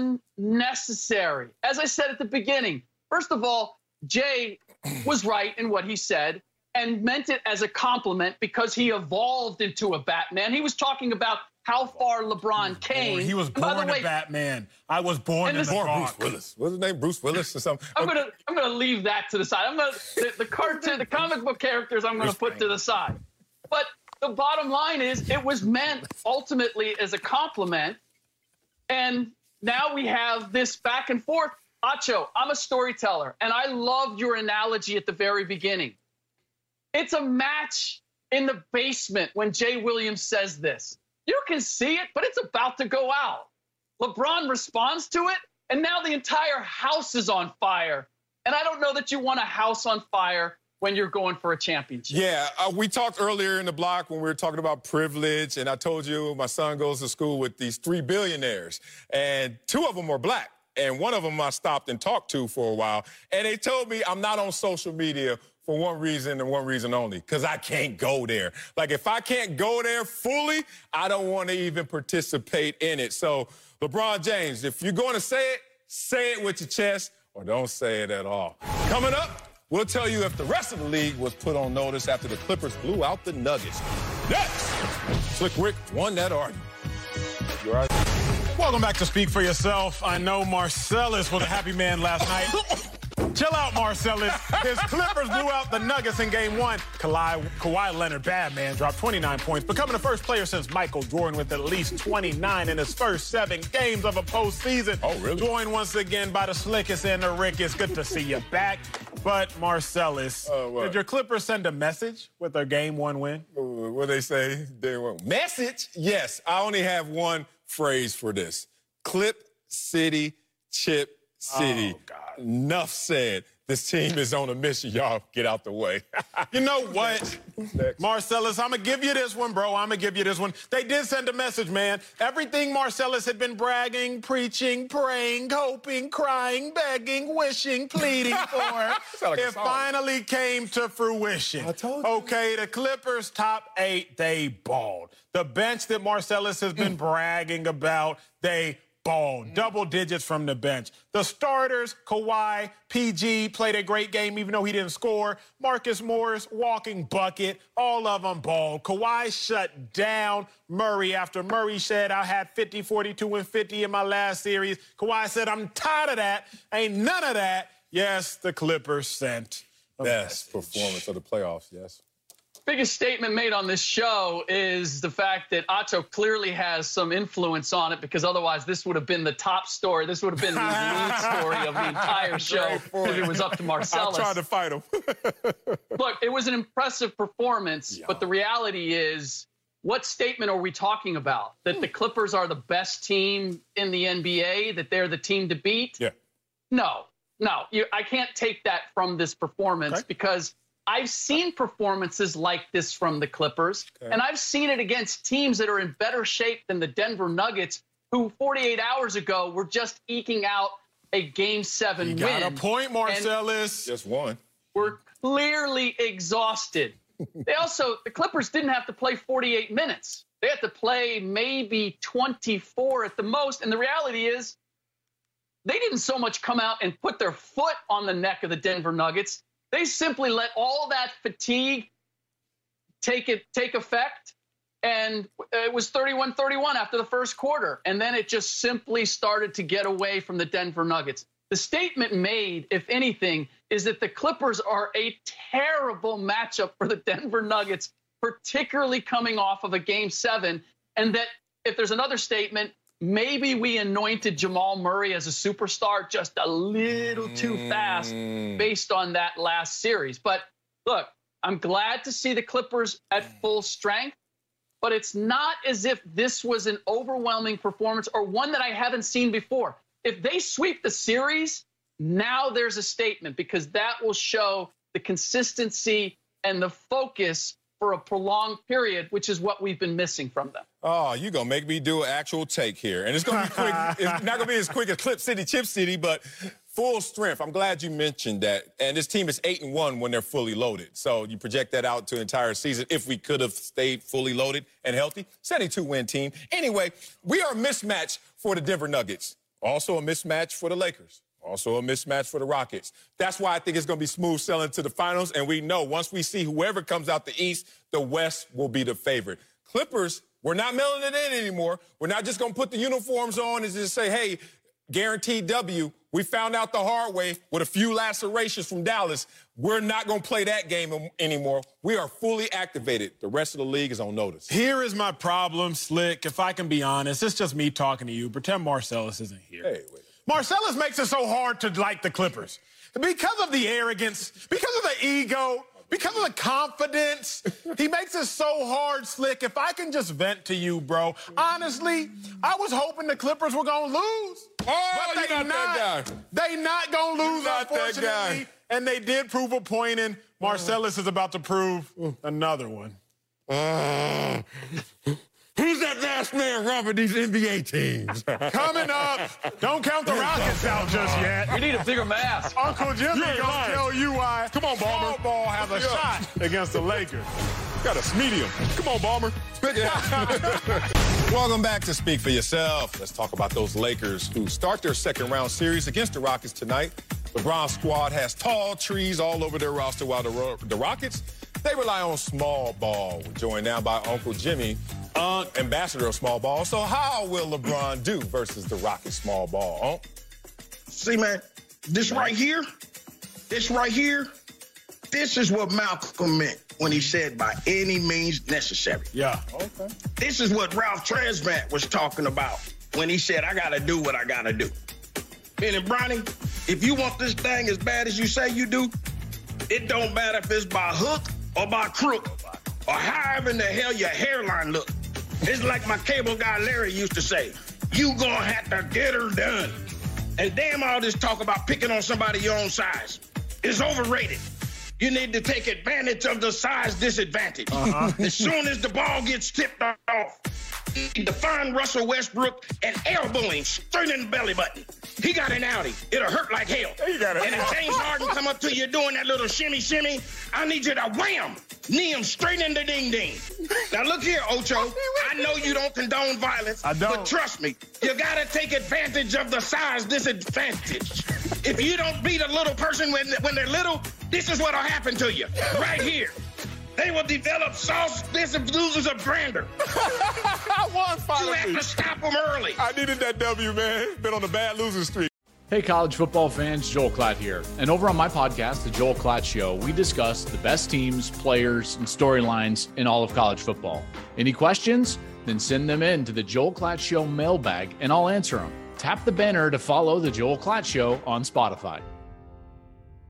unnecessary. As I said at the beginning, first of all, Jay was right in what he said and meant it as a compliment because he evolved into a Batman. He was talking about how far LeBron came. He was born way, a Batman. I was born in the Bruce Willis. What's his name? Bruce Willis or something? I'm gonna I'm gonna leave that to the side. I'm gonna the, the cartoon, the comic book characters I'm gonna put to the side. But the bottom line is it was meant ultimately as a compliment. And now we have this back and forth. Acho, I'm a storyteller, and I loved your analogy at the very beginning. It's a match in the basement when Jay Williams says this. You can see it, but it's about to go out. LeBron responds to it, and now the entire house is on fire. And I don't know that you want a house on fire when you're going for a championship. Yeah, uh, we talked earlier in the block when we were talking about privilege, and I told you my son goes to school with these three billionaires, and two of them were black, and one of them I stopped and talked to for a while, and they told me I'm not on social media for one reason and one reason only, because I can't go there. Like, if I can't go there fully, I don't want to even participate in it. So, LeBron James, if you're going to say it, say it with your chest, or don't say it at all. Coming up, we'll tell you if the rest of the league was put on notice after the Clippers blew out the Nuggets. Next, Slick Rick won that argument. You all right? Welcome back to Speak for Yourself. I know Marcellus was a happy man last night. Chill out, Marcellus. His Clippers blew out the Nuggets in game one. Kawhi, Kawhi Leonard, bad man, dropped twenty-nine points, becoming the first player since Michael Jordan with at least twenty-nine in his first seven games of a postseason. Oh, really? Joined once again by the slickest and the rickest. Good to see you back. But, Marcellus, uh, did your Clippers send a message with their game one win? What they say? They went, message? Yes, I only have one phrase for this. Clip City, Chip City. Oh, God. Enough said. This team is on a mission. Y'all get out the way. You know what, Next. Marcellus, I'm going to give you this one, bro. I'm going to give you this one. They did send a message, man. Everything Marcellus had been bragging, preaching, praying, hoping, crying, begging, wishing, pleading for, like it finally came to fruition. I told you. Okay, the Clippers top eight, they balled. The bench that Marcellus has been bragging about, they ball, double digits from the bench. The starters, Kawhi, P G, played a great game even though he didn't score. Marcus Morris, walking bucket, all of them balled. Kawhi shut down Murray after Murray said, I had fifty, forty-two, and fifty in my last series. Kawhi said, I'm tired of that. Ain't none of that. Yes, the Clippers sent a Best message. performance of the playoffs, yes. Biggest statement made on this show is the fact that Otto clearly has some influence on it, because otherwise this would have been the top story. This would have been the lead story of the entire show if it was up to Marcellus. I tried to fight him. Look, it was an impressive performance, yeah. But the reality is, what statement are we talking about? That the Clippers are the best team in the N B A, that they're the team to beat? Yeah. No, no. You, I can't take that from this performance, okay, because I've seen performances like this from the Clippers, okay, and I've seen it against teams that are in better shape than the Denver Nuggets, who forty-eight hours ago were just eking out a Game seven you win. Got a point, Marcellus. Just one. We're clearly exhausted. They also, the Clippers didn't have to play forty-eight minutes. They had to play maybe twenty-four at the most, and the reality is they didn't so much come out and put their foot on the neck of the Denver Nuggets. They simply let all that fatigue take it take effect, and it was thirty-one thirty-one after the first quarter, and then it just simply started to get away from the Denver Nuggets. The statement made, if anything, is that the Clippers are a terrible matchup for the Denver Nuggets, particularly coming off of a Game seven, and that if there's another statement, maybe we anointed Jamal Murray as a superstar just a little too fast based on that last series. But look, I'm glad to see the Clippers at full strength, but it's not as if this was an overwhelming performance or one that I haven't seen before. If they sweep the series, now there's a statement, because that will show the consistency and the focus for a prolonged period, which is what we've been missing from them. Oh, you're going to make me do an actual take here. And it's going to be quick. It's not going to be as quick as Clip City, Chip City, but full strength. I'm glad you mentioned that. And this team is eight and one when they're fully loaded. So you project that out to the entire season. If we could have stayed fully loaded and healthy, seventy-two win team. Anyway, we are a mismatch for the Denver Nuggets. Also a mismatch for the Lakers. Also a mismatch for the Rockets. That's why I think it's going to be smooth sailing to the finals. And we know once we see whoever comes out the East, the West will be the favorite. Clippers, we're not mailing it in anymore. We're not just going to put the uniforms on and just say, hey, guaranteed W. We found out the hard way with a few lacerations from Dallas. We're not going to play that game anymore. We are fully activated. The rest of the league is on notice. Here is my problem, Slick. If I can be honest, it's just me talking to you. Pretend Marcellus isn't here. Hey, wait. Marcellus makes it so hard to like the Clippers because of the arrogance, because of the ego, because of the confidence. He makes it so hard, Slick. If I can just vent to you, bro. Honestly, I was hoping the Clippers were going to lose. Oh, but they you're not, not that guy. They not going to lose, not unfortunately. That guy. And they did prove a point, and Marcellus is about to prove another one. Uh, who's that last man robbing these N B A teams? Coming up, don't count the Rockets out just yet. We need a bigger mask. Uncle Jimmy You're gonna lying. tell you why. Come on, Balmer. Small ball has a shot against the Lakers. Got to medium. Come on, Balmer. Welcome back to Speak for Yourself. Let's talk about those Lakers who start their second round series against the Rockets tonight. LeBron's squad has tall trees all over their roster, while the, Ro- the Rockets, they rely on small ball. We're joined now by Uncle Jimmy, uh, ambassador of small ball. So how will LeBron do versus the Rockets small ball? Unc? See, man, this right here, this right here, this is what Malcolm meant when he said by any means necessary. Yeah. Okay. This is what Ralph Tresvant was talking about when he said, I got to do what I got to do. Meaning, Bronny, if you want this thing as bad as you say you do, it don't matter if it's by hook or by crook or however in the hell your hairline look. It's like my cable guy Larry used to say, you gonna have to get her done. And damn all this talk about picking on somebody your own size. is overrated. You need to take advantage of the size disadvantage. Uh-huh. As soon as the ball gets tipped off, you need to find Russell Westbrook and elbow him straight in the belly button. He got an Audi. It'll hurt like hell. And if James Harden come up to you doing that little shimmy shimmy, I need you to wham, knee him straight in the ding ding. Now look here, Ocho. I know you don't condone violence, I don't. But trust me, you gotta take advantage of the size disadvantage. If you don't beat a little person when, when they're little, this is what'll happen to you right here. They will develop sauce diseases of grandeur. I won finally. You have to stop them early. I needed that W, man. Been on a bad losing streak. Hey, college football fans, Joel Klatt here. And over on my podcast, The Joel Klatt Show, we discuss the best teams, players, and storylines in all of college football. Any questions? Then send them in to the Joel Klatt Show mailbag, and I'll answer them. Tap the banner to follow The Joel Klatt Show on Spotify.